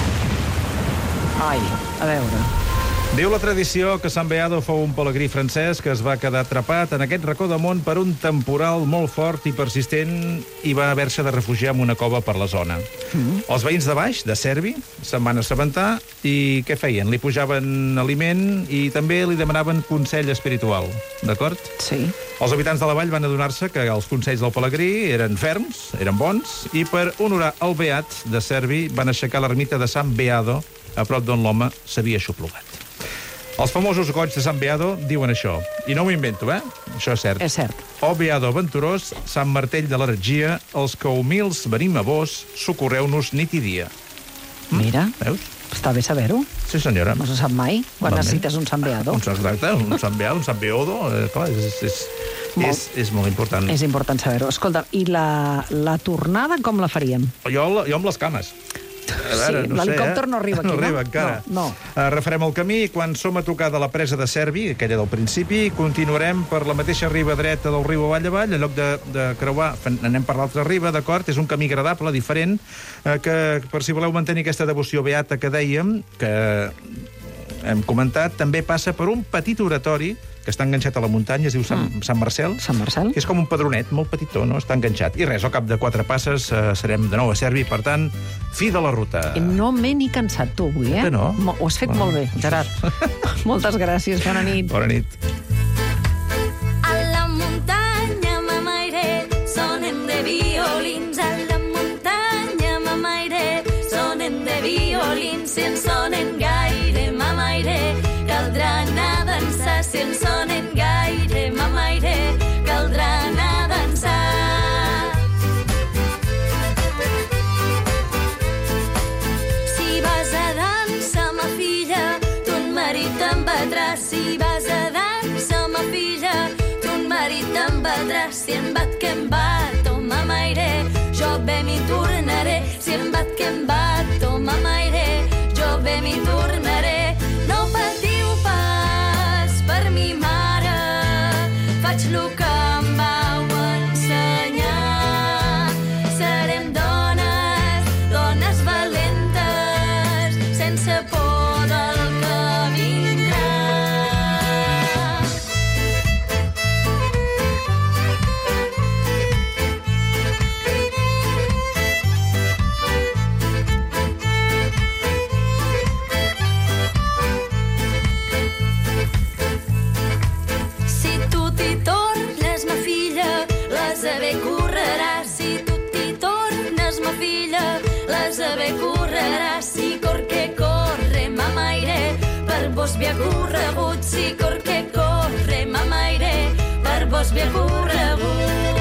Ai, a veure... Diu la tradició que Sant Beado fou un pelegrí francès que es va quedar atrapat en aquest racó de món per un temporal molt fort i persistent i va haver-se de refugiar en una cova per la zona. Mm. Els veïns de baix, de Cervi, se'n van assabentar i què feien? Li pujaven aliment i també li demanaven consell espiritual, d'acord? Sí. Els habitants de la vall van adonar-se que els consells del pelegrí eren ferms, eren bons, i per honorar el beat de Cervi van aixecar l'ermita de Sant Beado, a prop d'on l'home s'havia aixoplugat. Els famosos goigs de Sant Beado diuen això, i no m'ho invento, eh? Això és cert. És cert. O Beado aventurós, Sant Martell de l'Heretgia, els que humils venim a vos, socorreu-nos nit i dia. Mira, veus? Està bé saber-ho. Sí, senyora. No se sap mai, quan Malament. necessites un Sant Beado. Un exacte, un Sant Beado, un Sant Beodo, eh, clar, és, és, Molt. és, és molt important. És important saber-ho. Escolta, i la, la tornada com la faríem? Jo, jo amb les cames. A veure, Sí, no sé, l'helicòpter eh? no arriba aquí, no? no? arriba encara. No, no. Uh, refarem el camí i quan som a tocar de la presa de Cervi, aquella del principi, continuarem per la mateixa riba dreta del riu avall avall, en lloc de, de creuar, anem per l'altra riba, d'acord? És un camí agradable, diferent, uh, que per si voleu mantenir aquesta devoció beata que dèiem, que hem comentat, també passa per un petit oratori que està enganxat a la muntanya, es diu Sant, mm. Sant Marcel. Sant Marcel. Que és com un padronet, molt petitó, no? Està enganxat. I res, al cap de quatre passes eh, serem de nou a Cervi, per tant, fi de la ruta. No m'he ni cansat, tu, avui, eh? Que no? Ho has fet Bueno. molt bé, Gerard. Moltes gràcies, bona nit. Bona nit. A la muntanya, mamaire, sonen de violins. A la muntanya, mamaire, sonen de violins. Si en sonen gaire, mamaire, caldrà anar a dansar. Si en sonen gaire, mamaire, caldrà anar a dansar. Si vas a dansa, ma filla, ton marit te'n batrà. Si vas a dansa, ma filla, ton marit te'n batrà. Si em bat que em bat, oh mamaire, jo bé m'hi tornaré. Si em bat que em bat, oh mamaire, jo bé m'hi tornaré. No patiu pas per mi mare, faig lo que em vau ensenyar. Serem dones, dones valentes, sense por del que vindrà. Si tu t'hi tornes, ma filla, les haver correràs. Si tu t'hi tornes, ma filla, les haver correràs. Si cor que corre, mamaire, per vos havia corregut. Si cor que corre, mamaire, per vos havia corregut.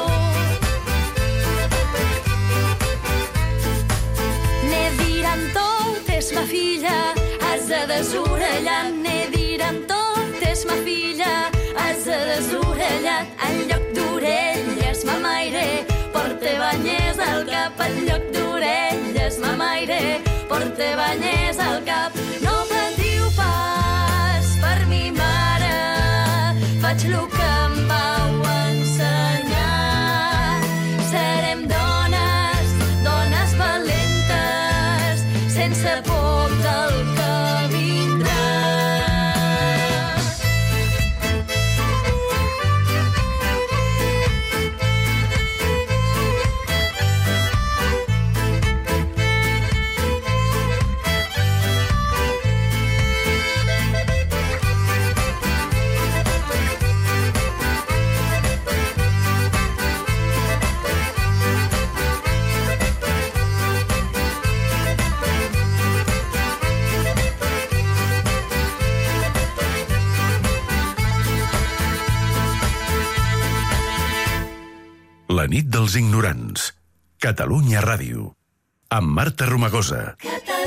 Ne diran totes, ma filla, has de desorellar. Ne diran totes, ma filla, has de desorellar. En lloc d'orelles, mamaire, porta banyers al cap. En lloc d'orelles, mamaire, porta banyers al cap. No patiu pas per mi mare, faig lo que em vau ensenyar. Serem dones, dones valentes, sense por del que vindrà. La nit dels ignorants. Catalunya Ràdio. Amb Marta Romagosa.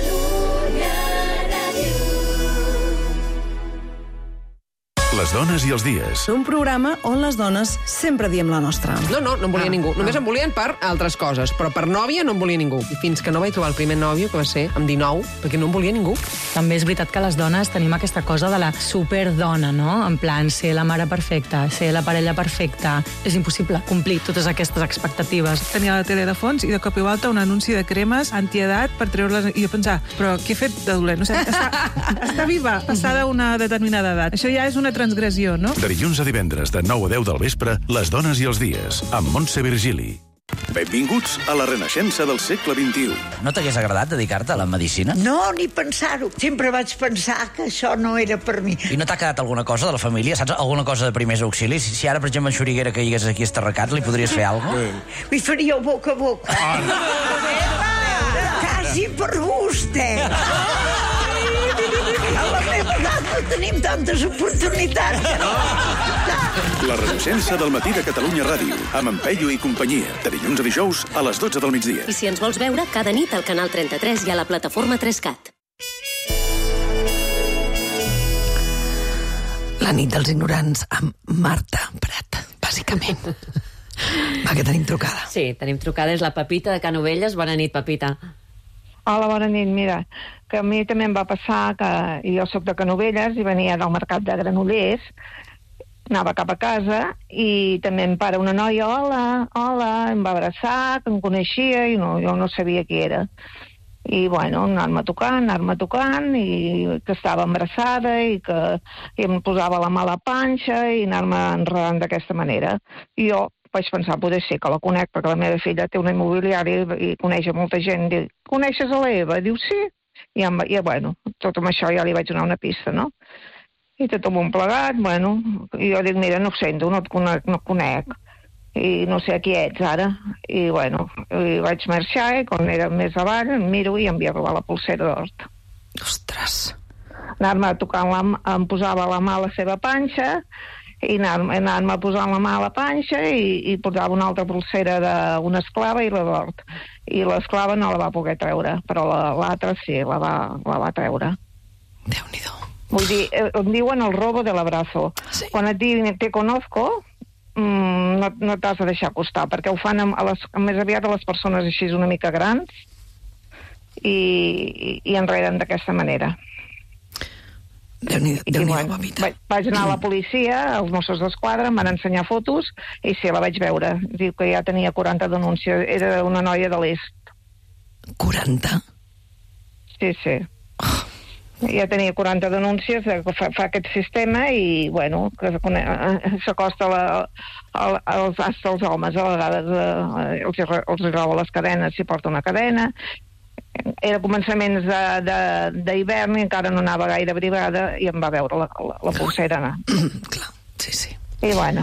Les dones i els dies. Un programa on les dones sempre diem la nostra. No, no, no em volia Ah, ningú. Només ah. em volien per altres coses, però per nòvia no em volia ningú. I fins que no vaig trobar el primer nòvio, que va ser amb dinou, perquè no em volia ningú. També és veritat que les dones tenim aquesta cosa de la superdona, no? En plan, ser la mare perfecta, ser la parella perfecta. És impossible complir totes aquestes expectatives. Tenia la tele de fons i de cop i volta un anunci de cremes antiedat per treure-les... I jo pensava, però què he fet de dolent? No sé, està, està viva, passada una determinada edat. Això ja és una transgressió, no? De dilluns a divendres, de nou a deu del vespre, Les dones i els dies, amb Montse Virgili. Benvinguts a la renaixença del segle vint-i-u. No t'hagués agradat dedicar-te a la medicina? No, ni pensar-ho. Sempre vaig pensar que això no era per mi. I no t'ha quedat alguna cosa de la família? Saps? Alguna cosa de primers auxilis? Si ara, per exemple, en Xuriguera que hi hagués aquí estarracat, li podries fer alguna cosa? Li faria boca a boca. Quasi per vostè. A la meva edat no tenim tantes oportunitats. La renaixença del matí de Catalunya Ràdio, amb en Peyu i companyia, de dilluns a dijous a les dotze del migdia. I si ens vols veure, cada nit al canal trenta-tres i a la plataforma tres cat. La nit dels ignorants amb Marta Prat, bàsicament. Va, que tenim trucada. Sí, tenim trucada, és la Pepita de Canovelles. Bona nit, Pepita. Hola, bona nit. Mira, que a mi també em va passar que jo sóc de Canovelles i venia del mercat de Granollers, anava cap a casa i també em para una noia, hola, hola, em va abraçar, que em coneixia i no, jo no sabia qui era. I, bueno, anar-me tocant, anar-me tocant, i que estava embarassada i que i em posava la mà a la panxa i anar-me enredant d'aquesta manera. I jo vaig pensar, poder ser que la conec, perquè la meva filla té una immobiliària i coneix a molta gent. Diu, coneixes a l'Eva? Diu, sí. I, amb, i bueno, tot amb això ja li vaig donar una pista, no? I tot amb un plegat, bueno, i jo dic, mira, no ho sento, no et conec, no et conec. I no sé a qui ets ara. I, bueno, i vaig marxar i quan era més avall em miro i em havia robat la pulsera d'or. Ostres. Anar-me tocant, la, em posava la mà a la seva panxa i anar-me anar posant la mà a la panxa i, i posava una altra pulsera d'una esclava i la d'or. I l'esclava no la va poder treure, però l'altra la, sí, la va, la va treure. Déu-n'hi-do. Vull dir, em diuen el robo de l'abrazo. Sí. Quan et diuen te conozco, mmm, no, no t'has de deixar acostar, perquè ho fan a les, més aviat a les persones així una mica grans i, i, i enreden d'aquesta manera. Déu-n'hi-do, Déu bueno, Pepita. Vaig, vaig anar a la policia, als Mossos d'Esquadra, em van ensenyar fotos i sí, la vaig veure. Diu que ja tenia quaranta denúncies. Era una noia de l'est. quaranta? Sí, sí. Oh. Ja tenia quaranta denúncies que fa, fa aquest sistema i, bueno, que s'acosta als, als homes. A vegades eh, els, els roba les cadenes si porta una cadena. Era començaments d'hivern i encara no anava gaire brigada i em va veure la, la, la pulsera anar. Clar, sí, sí. I bueno,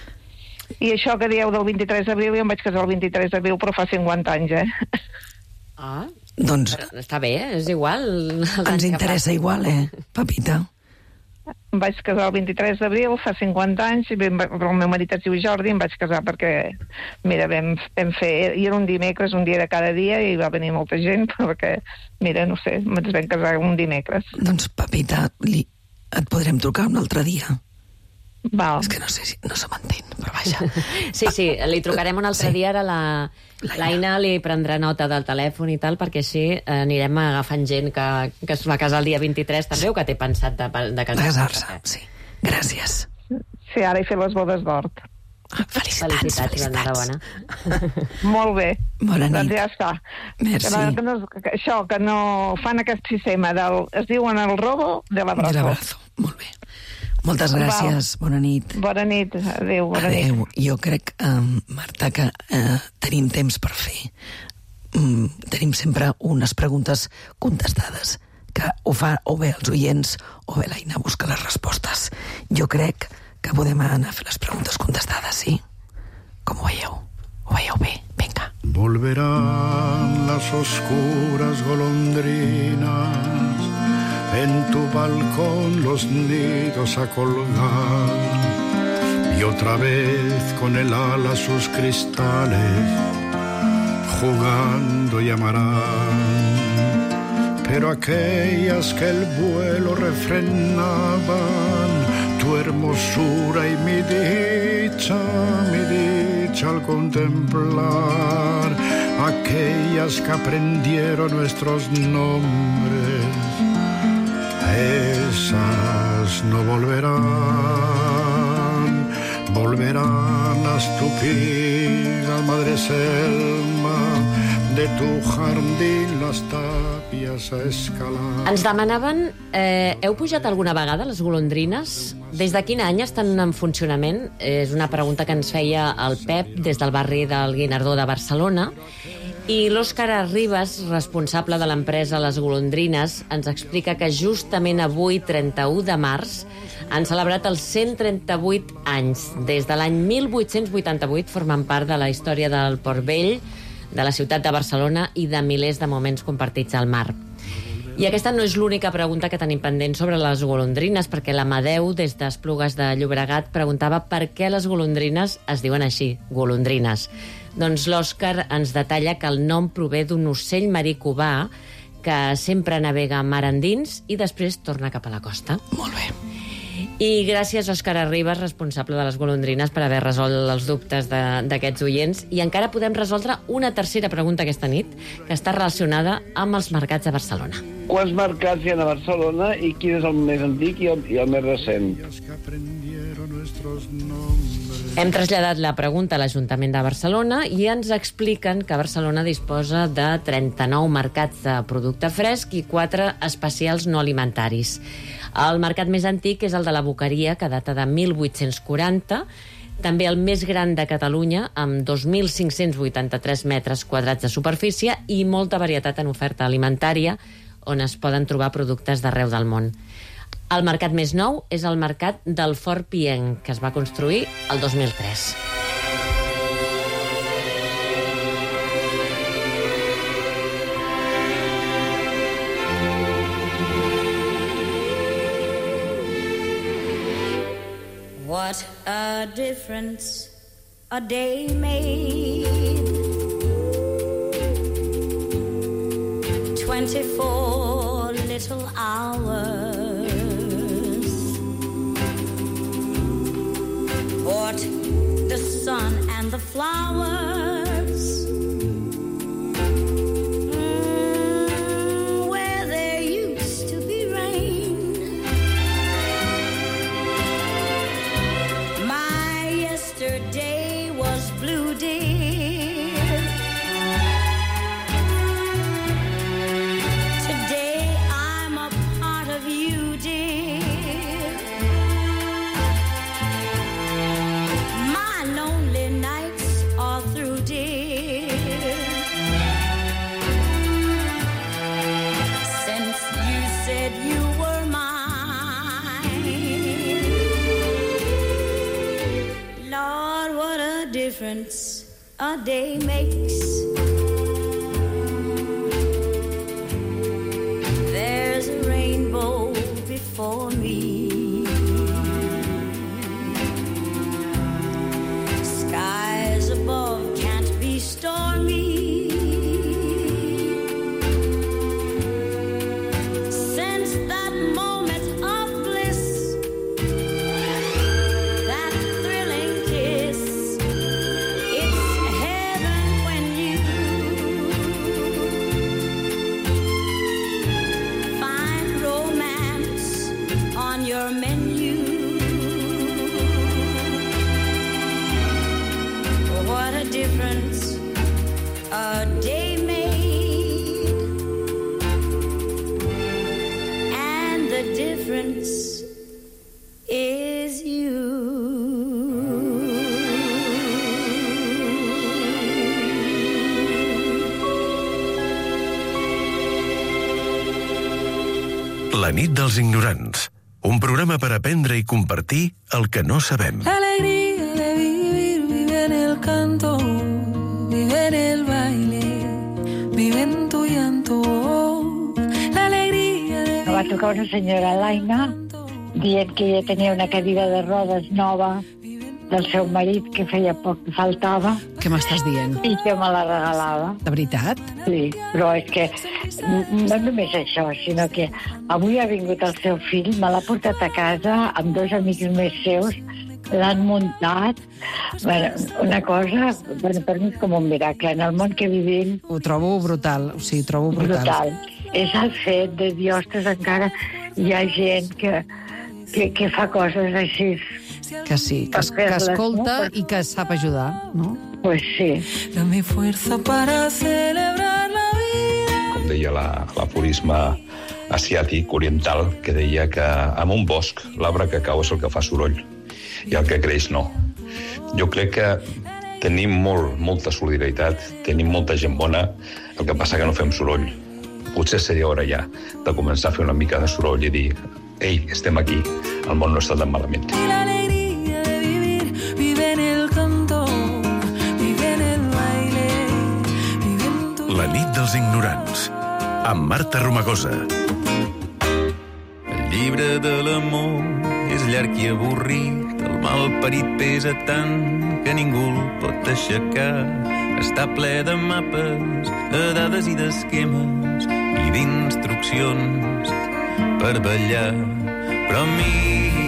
i això que dieu del vint-i-tres d'abril, jo em vaig casar el vint-i-tres d'abril, però fa cinquanta anys, eh? Ah, doncs... Està bé, és igual. Ens interessa igual, eh, Pepita? Em vaig casar el vint-i-tres d'abril, fa cinquanta anys, i el meu marit es diu Jordi, em vaig casar perquè, mira, vam, vam fer... I era un dimecres, un dia de cada dia, i va venir molta gent, perquè, mira, no sé, ens vam casar un dimecres. Doncs, Pepita, li, et podrem trucar un altre dia. Val. És que no sé si no se m'entén, però vaja. Sí, sí, li trucarem un altre sí. dia, ara la... l'Aina li prendrà nota del telèfon i tal, perquè així eh, anirem agafant gent que, que es va casar el dia vint-i-tres també, o que té pensat de, de casar-se. Casar-se, sí. Gràcies. Sí, ara he fet les bodes d'or. Ah, felicitats, felicitats. felicitats. Molt bé. Bona nit. Doncs ja està. Merci. Que no, que això, que no fan aquest sistema del... Es diuen el robo de l'abrazo. De l'abrazo, molt bé. Moltes gràcies, Val. Bona nit. Bona nit, adéu, bona adéu. nit. Jo crec, um, Marta, que uh, tenim temps per fer. Um, tenim sempre unes preguntes contestades, que ho fa o bé els oients o bé l'Aina busca les respostes. Jo crec que podem anar a fer les preguntes contestades, sí? Com ho veieu? Ho veieu bé? Vinga. Volverán las oscuras golondrinas en tu balcón los nidos a colgar, y otra vez con el ala sus cristales jugando llamarán. Pero aquellas que el vuelo refrenaban, tu hermosura y mi dicha, mi dicha al contemplar, aquellas que aprendieron nuestros nombres, esas no volverán, volverán a estupir al Madre Selma, de tu jardín les tàpies a escalar. Ens demanaven, eh, heu pujat alguna vegada les golondrines? Des de quin any estan en funcionament? És una pregunta que ens feia el Pep des del barri del Guinardó de Barcelona. I l'Òscar Arribas, responsable de l'empresa Les Golondrines, ens explica que justament avui, trenta-u de març, han celebrat els cent trenta-vuit anys. Des de l'any mil vuit-cents vuitanta-vuit formen part de la història del Port Vell, de la ciutat de Barcelona i de milers de moments compartits al mar. I aquesta no és l'única pregunta que tenim pendent sobre les golondrines, perquè l'Amadeu, des d'Esplugues de Llobregat, preguntava per què les golondrines es diuen així, golondrines. Doncs l'Òscar ens detalla que el nom prové d'un ocell marí cubà que sempre navega mar endins i després torna cap a la costa. Molt bé. I gràcies, Òscar Arribas, responsable de les golondrines, per haver resolt els dubtes d'aquests oients. I encara podem resoldre una tercera pregunta aquesta nit, que està relacionada amb els mercats de Barcelona. Quants mercats hi ha a Barcelona i quin és el més antic i el, i el més recent? Hem traslladat la pregunta a l'Ajuntament de Barcelona i ens expliquen que Barcelona disposa de trenta-nou mercats de producte fresc i quatre especials no alimentaris. El mercat més antic és el de la Boqueria, que data de mil vuit-cents quaranta, també el més gran de Catalunya, amb dos mil cinc-cents vuitanta-tres metres quadrats de superfície i molta varietat en oferta alimentària, on es poden trobar productes d'arreu del món. El mercat més nou és el mercat del Fort Pienc, que es va construir el dos mil tres. What a difference a day made. Twenty-four little hours brought the sun and the flowers mm, where there used to be rain. My yesterday was blue, dear. Today I'm a part of you, dear. My lonely nights are through, dear. Since you said you were mine, Lord, what a difference a day makes. There's a rainbow before me. Skies above can't be stormy. Since that moment of bliss, that thrilling kiss, it's heaven when you find romance on your menu. What a difference a day made, and the difference is you. La nit dels ignorants. Un programa per aprendre i compartir el que no sabem. La alegría de vivir vive en el canto, vive en el baile, vive en tu llanto. La alegría de Va trucar una senyora, l'Aina, dient que ella tenia una cadira de rodes nova del seu marit, que feia poc que faltava. Què m'estàs dient? I que me la regalava. De veritat? Sí, però és que no només això, sinó que avui ha vingut el seu fill, me l'ha portat a casa amb dos amics més seus, l'han muntat. Bueno, una cosa, bueno, per mi és com un miracle. En el món que vivim... Ho trobo brutal, o sigui, ho trobo brutal. Brutal. És el fet de dir, ostres, encara hi ha gent que, que, que fa coses així. Que sí, que, es, que escolta i que sap ajudar, no? Pues sí. Dame fuerza para celebrar la vida. Com deia l'aforisme asiàtic, oriental, que deia que en un bosc l'arbre que cau és el que fa soroll i el que creix no. Jo crec que tenim molt, molta solidaritat, tenim molta gent bona, el que passa que no fem soroll. Potser seria hora ja de començar a fer una mica de soroll i dir ei, estem aquí, el món no està tan malament. La alegría de vivir, vive en el canto, vive en el baile, vive en tu... La nit dels ignorants, amb Marta Romagosa. El llibre de l'amor és llarg i avorrit, el malparit pesa tant que ningú el pot aixecar. Està ple de mapes, de dades i d'esquemes i d'instruccions per ballar. Però a mi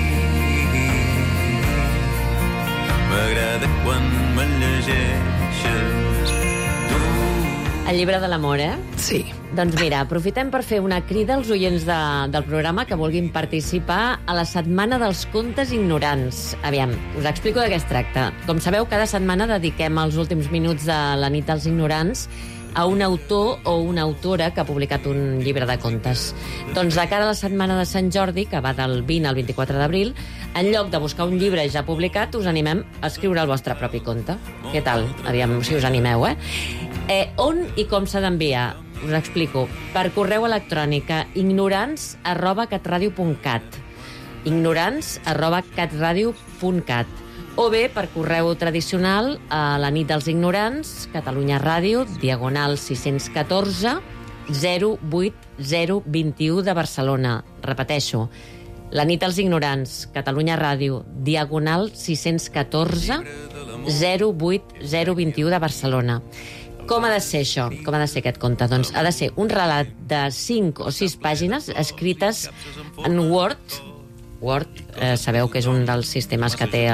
m'agrada quan me llegeixes tu. El llibre de l'amor, eh? Sí. Doncs mira, aprofitem per fer una crida als oients de, del programa que vulguin participar a la Setmana dels Contes Ignorants. Aviam, us explico de què es tracta. Com sabeu, cada setmana dediquem els últims minuts de la nit dels ignorants a un autor o una autora que ha publicat un llibre de contes. Doncs de cara a la setmana de Sant Jordi, que va del vint al vint-i-quatre d'abril, en lloc de buscar un llibre ja publicat, us animem a escriure el vostre propi conte. Què tal? Aviam si us animeu, eh? eh on i com s'ha d'enviar? Us explico. Per correu electrònic a ignorants arroba catradio punt cat ignorants arroba catradio punt cat o bé per correu tradicional a la nit dels ignorants, Catalunya Ràdio, diagonal sis-cents catorze, zero vuit zero vint u de Barcelona. Repeteixo, la nit dels ignorants, Catalunya Ràdio, diagonal sis-cents catorze, zero vuit zero vint u de Barcelona. Com ha de ser això? Com ha de ser aquest conte? Doncs ha de ser un relat de cinc o sis pàgines escrites en Word. Word, eh, sabeu que és un dels sistemes que té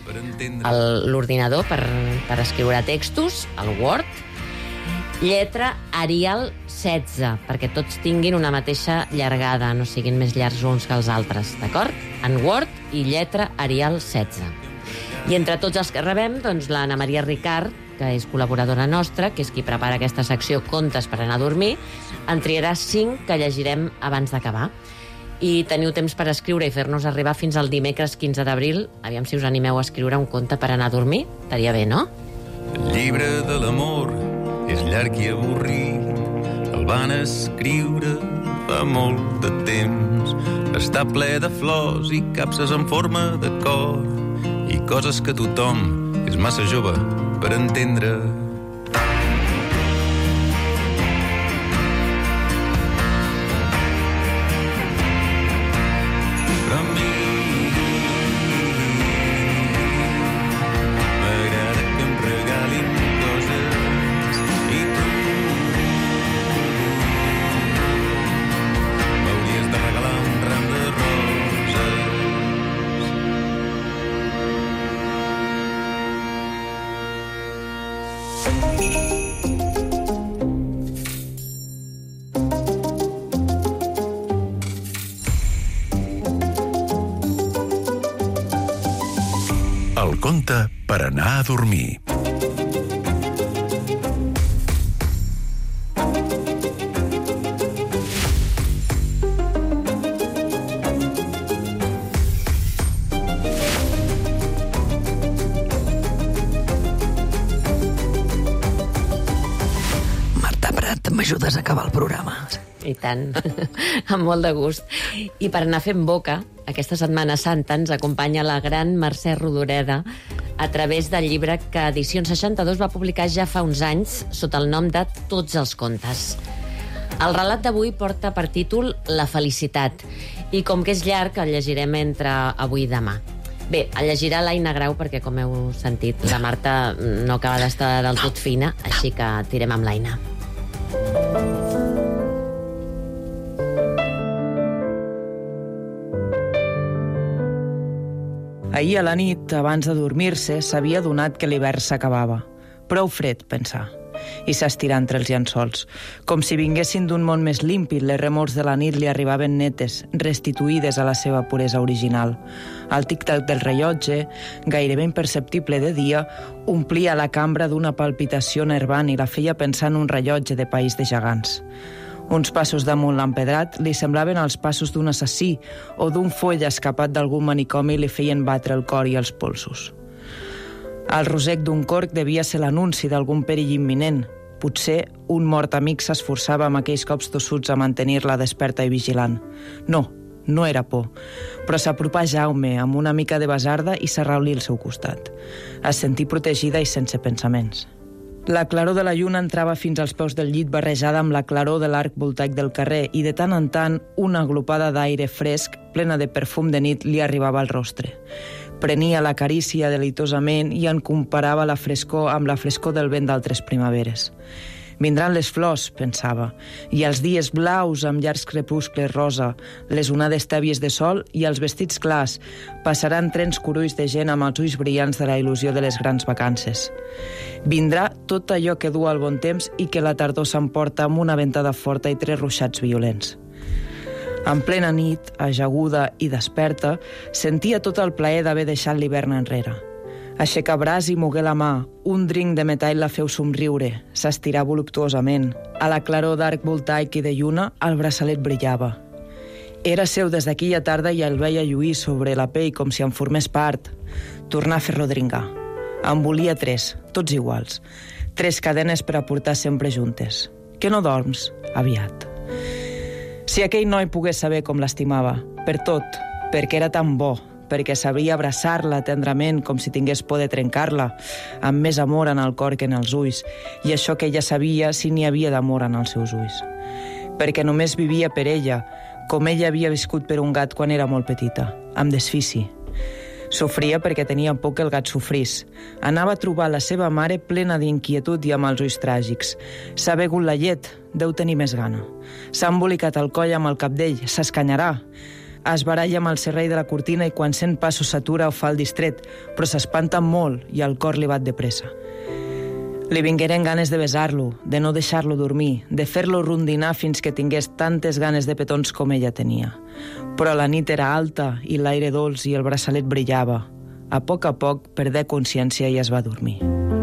l'ordinador per, per escriure textos, el Word. Lletra Arial setze, perquè tots tinguin una mateixa llargada, no siguin més llargs uns que els altres, d'acord? En Word i lletra Arial setze. I entre tots els que rebem, doncs l'Anna Maria Ricard, que és col·laboradora nostra, que és qui prepara aquesta secció Contes per anar a dormir, en triarà cinc que llegirem abans d'acabar. I teniu temps per escriure i fer-nos arribar fins al dimecres quinze d'abril. Aviam si us animeu a escriure un conte per anar a dormir. Estaria bé, no? El llibre de l'amor és llarg i avorrit. El van escriure fa molt de temps. Està ple de flors i capses en forma de cor i coses que tothom és massa jove per entendre. Però a mi m'agrada que em regalin coses i tu m'hauries de regalar un ram de roses. El conte per anar a dormir. Marta Prat, m'ajudes a acabar el programa? I tant, amb molt de gust. I per anar fent boca, aquesta Setmana Santa ens acompanya la gran Mercè Rodoreda a través del llibre que Edicions seixanta-dos va publicar ja fa uns anys sota el nom de Tots els contes. El relat d'avui porta per títol La felicitat i com que és llarg el llegirem entre avui i demà. Bé, el llegirà l'Aina Grau, perquè, com heu sentit, la Marta no acaba d'estar del tot fina, així que tirem amb l'Aina. Ahir a la nit, abans de dormir-se, s'havia adonat que l'hivern s'acabava. Prou fred, pensà, i s'estirà entre els llençols. Com si vinguessin d'un món més límpid, les remors de la nit li arribaven netes, restituïdes a la seva puresa original. El tic-tac del rellotge, gairebé imperceptible de dia, omplia la cambra d'una palpitació nervant i la feia pensar en un rellotge de país de gegants. Uns passos damunt l'empedrat li semblaven els passos d'un assassí o d'un foll escapat d'algun manicomi i li feien batre el cor i els polsos. El rosec d'un corc devia ser l'anunci d'algun perill imminent. Potser un mort amic s'esforçava amb aquells cops tossuts a mantenir-la desperta i vigilant. No, no era por, però s'apropà Jaume amb una mica de basarda i s'arraulí al seu costat. Es sentí protegida i sense pensaments. La claror de la lluna entrava fins als peus del llit barrejada amb la claror de l'arc voltaic del carrer i de tant en tant una aglopada d'aire fresc, plena de perfum de nit, li arribava al rostre. Prenia la carícia deleitosament i en comparava la frescor amb la frescor del vent d'altres primaveres. Vindran les flors, pensava, i els dies blaus amb llargs crepuscles rosa, les onades tèbies de sol i els vestits clars. Passaran trens curulls de gent amb els ulls brillants de la il·lusió de les grans vacances. Vindrà tot allò que du al bon temps i que la tardor s'emporta amb una ventada forta i tres ruixats violents. En plena nit, ajaguda i desperta, sentia tot el plaer d'haver deixat l'hivern enrere. Aixeca braç i mogué la mà. Un drinc de metall la feu somriure. S'estirà voluptuosament. A la claror d'arc voltaic i de lluna, el braçalet brillava. Era seu des d'aquella tarda i el veia lluir sobre la pell com si en formés part. Tornar a fer-lo dringar. En volia tres, tots iguals. Tres cadenes per a portar sempre juntes. Que no dorms? Aviat. Si aquell noi pogués saber com l'estimava, per tot, perquè era tan bo, perquè sabria abraçar-la tendrament com si tingués por de trencar-la, amb més amor en el cor que en els ulls, i això que ella sabia si n'hi havia d'amor en els seus ulls. Perquè només vivia per ella, com ella havia viscut per un gat quan era molt petita, amb desfici. Sofria perquè tenia por que el gat sofrís. Anava a trobar la seva mare plena d'inquietud i amb els ulls tràgics. S'ha begut la llet, deu tenir més gana. S'ha embolicat el coll amb el cabdell, s'escanyarà. Es baralla amb el serrell de la cortina i quan sent passos s'atura o fa el distret, però s'espanta molt i el cor li bat de pressa. Li vingueren ganes de besar-lo, de no deixar-lo dormir, de fer-lo rondinar fins que tingués tantes ganes de petons com ella tenia. Però la nit era alta i l'aire dolç i el braçalet brillava. A poc a poc perdé consciència i es va dormir.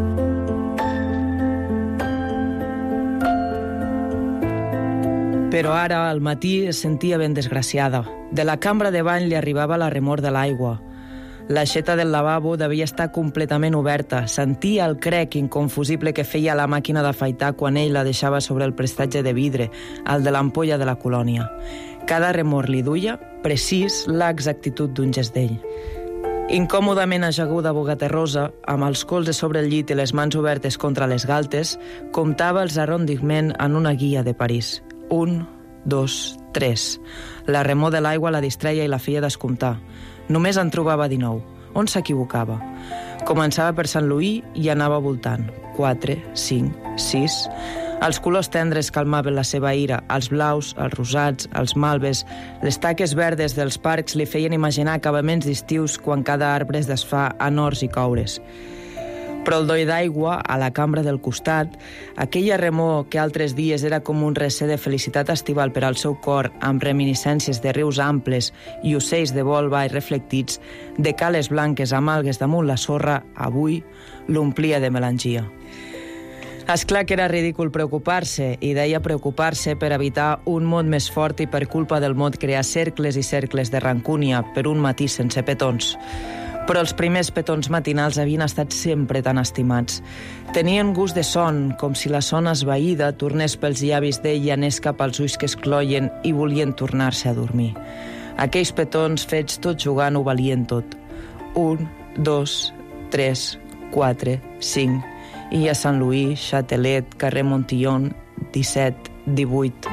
Però ara, al matí, es sentia ben desgraciada. De la cambra de bany li arribava la remor de l'aigua. L'aixeta del lavabo devia estar completament oberta. Sentia el crec inconfusible que feia la màquina d'afaitar quan ell la deixava sobre el prestatge de vidre, el de l'ampolla de la colònia. Cada remor li duia, precís, l'exactitud d'un gest d'ell. Incòmodament ajaguda bogaterrosa, amb els colzes sobre el llit i les mans obertes contra les galtes, comptava els arrondiments en una guia de París. Un, dos, tres. La remor de l'aigua la distreia i la feia descomptar. Només en trobava dinou. On s'equivocava? Començava per Sant Louis i anava voltant. Quatre, cinc, sis... Els colors tendres calmaven la seva ira. Els blaus, els rosats, els malves, les taques verdes dels parcs li feien imaginar acabaments d'estius quan cada arbre es desfà en horts i coures. Però el doll d'aigua, a la cambra del costat, aquella remor que altres dies era com un recer de felicitat estival per al seu cor, amb reminiscències de rius amples i ocells de vol baix reflectits, de cales blanques amb algues damunt la sorra, avui l'omplia de melangia. Esclar que era ridícul preocupar-se, i deia preocupar-se per evitar un mot més fort i per culpa del mot crear cercles i cercles de rancúnia per un matí sense petons. Però els primers petons matinals havien estat sempre tan estimats. Tenien gust de son, com si la son esvaïda tornés pels llavis d'ell i anés cap als ulls que es cloien i volien tornar-se a dormir. Aquells petons fets tot jugant ho valien tot. Un, dos, tres, quatre, cinc... I a Sant Louis, Châtelet, carrer Montillon, disset, divuit...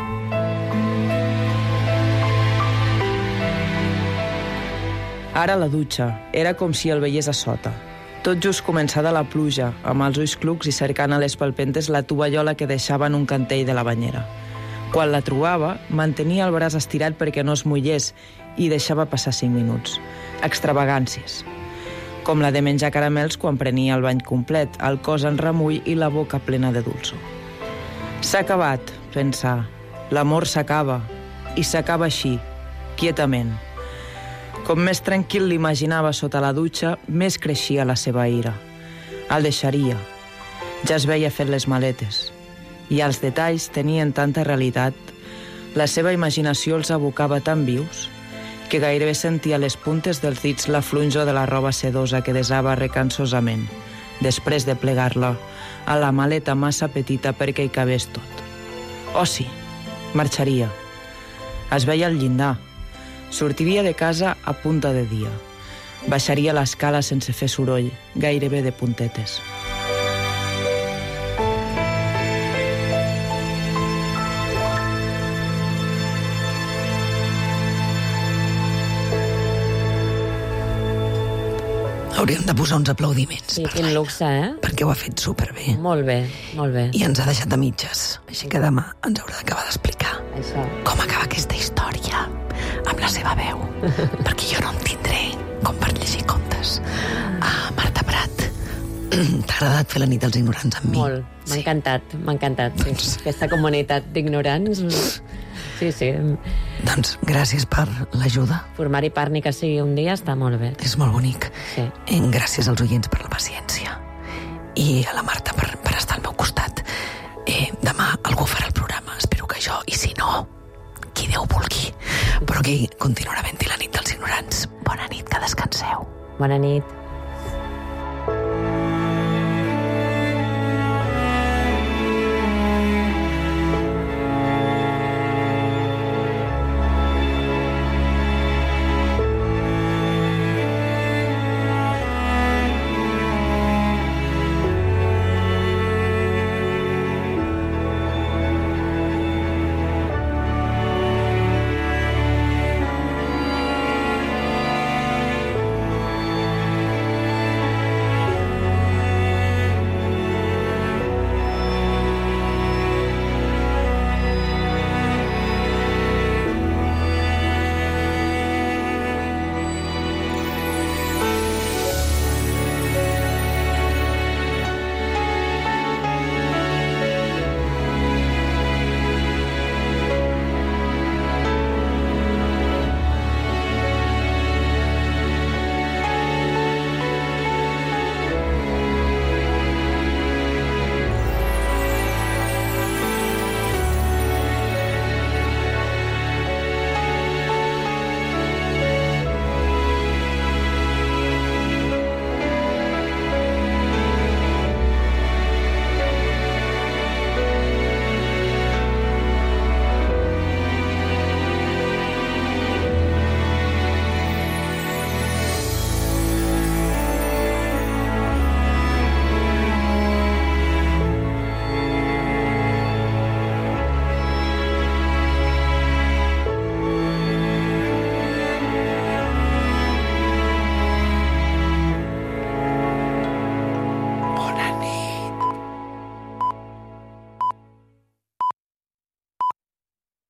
Ara la dutxa era com si el veiés a sota. Tot just començada la pluja, amb els ulls clucs i cercant a les palpentes la tovallola que deixava en un cantell de la banyera. Quan la trobava, mantenia el braç estirat perquè no es mullés i deixava passar cinc minuts. Extravagàncies. Com la de menjar caramels quan prenia el bany complet, el cos en remull i la boca plena de dolçor. S'ha acabat, pensar. L'amor s'acaba. I s'acaba així, quietament. Com més tranquil l'imaginava sota la dutxa, més creixia la seva ira. El deixaria. Ja es veia fent les maletes. I els detalls tenien tanta realitat, la seva imaginació els abocava tan vius, que gairebé sentia a les puntes dels dits la flunjor de la roba sedosa que desava recansosament, després de plegar-la a la maleta massa petita perquè hi cabés tot. Oh sí, marxaria. Es veia al llindar. Sortiria de casa a punta de dia. Baixaria l'escala sense fer soroll, gairebé de puntetes. Hauríem de posar uns aplaudiments. Sí, quin luxe, eh? Perquè ho ha fet superbé. Molt bé, molt bé. I ens ha deixat a mitges. Així que demà ens haurà d'acabar d'explicar Això. com acaba aquesta història amb la seva veu. Perquè jo no en tindré com per llegir contes. Ah, Marta Prat, t'ha agradat fer la nit dels ignorants amb mi? Molt, m'ha sí. encantat, m'ha encantat. Sí. Aquesta comunitat d'ignorants... Sí, sí. Doncs gràcies per l'ajuda. Formar-hi part ni que sigui un dia està molt bé. És molt bonic. Sí. Gràcies als oients per la paciència. I a la Marta per, per estar al meu costat. Eh, demà algú farà el programa, espero que jo, i si no, qui Déu vulgui. Però aquí continuarà havent-hi la nit dels ignorants. Bona nit, que descanseu. Bona nit.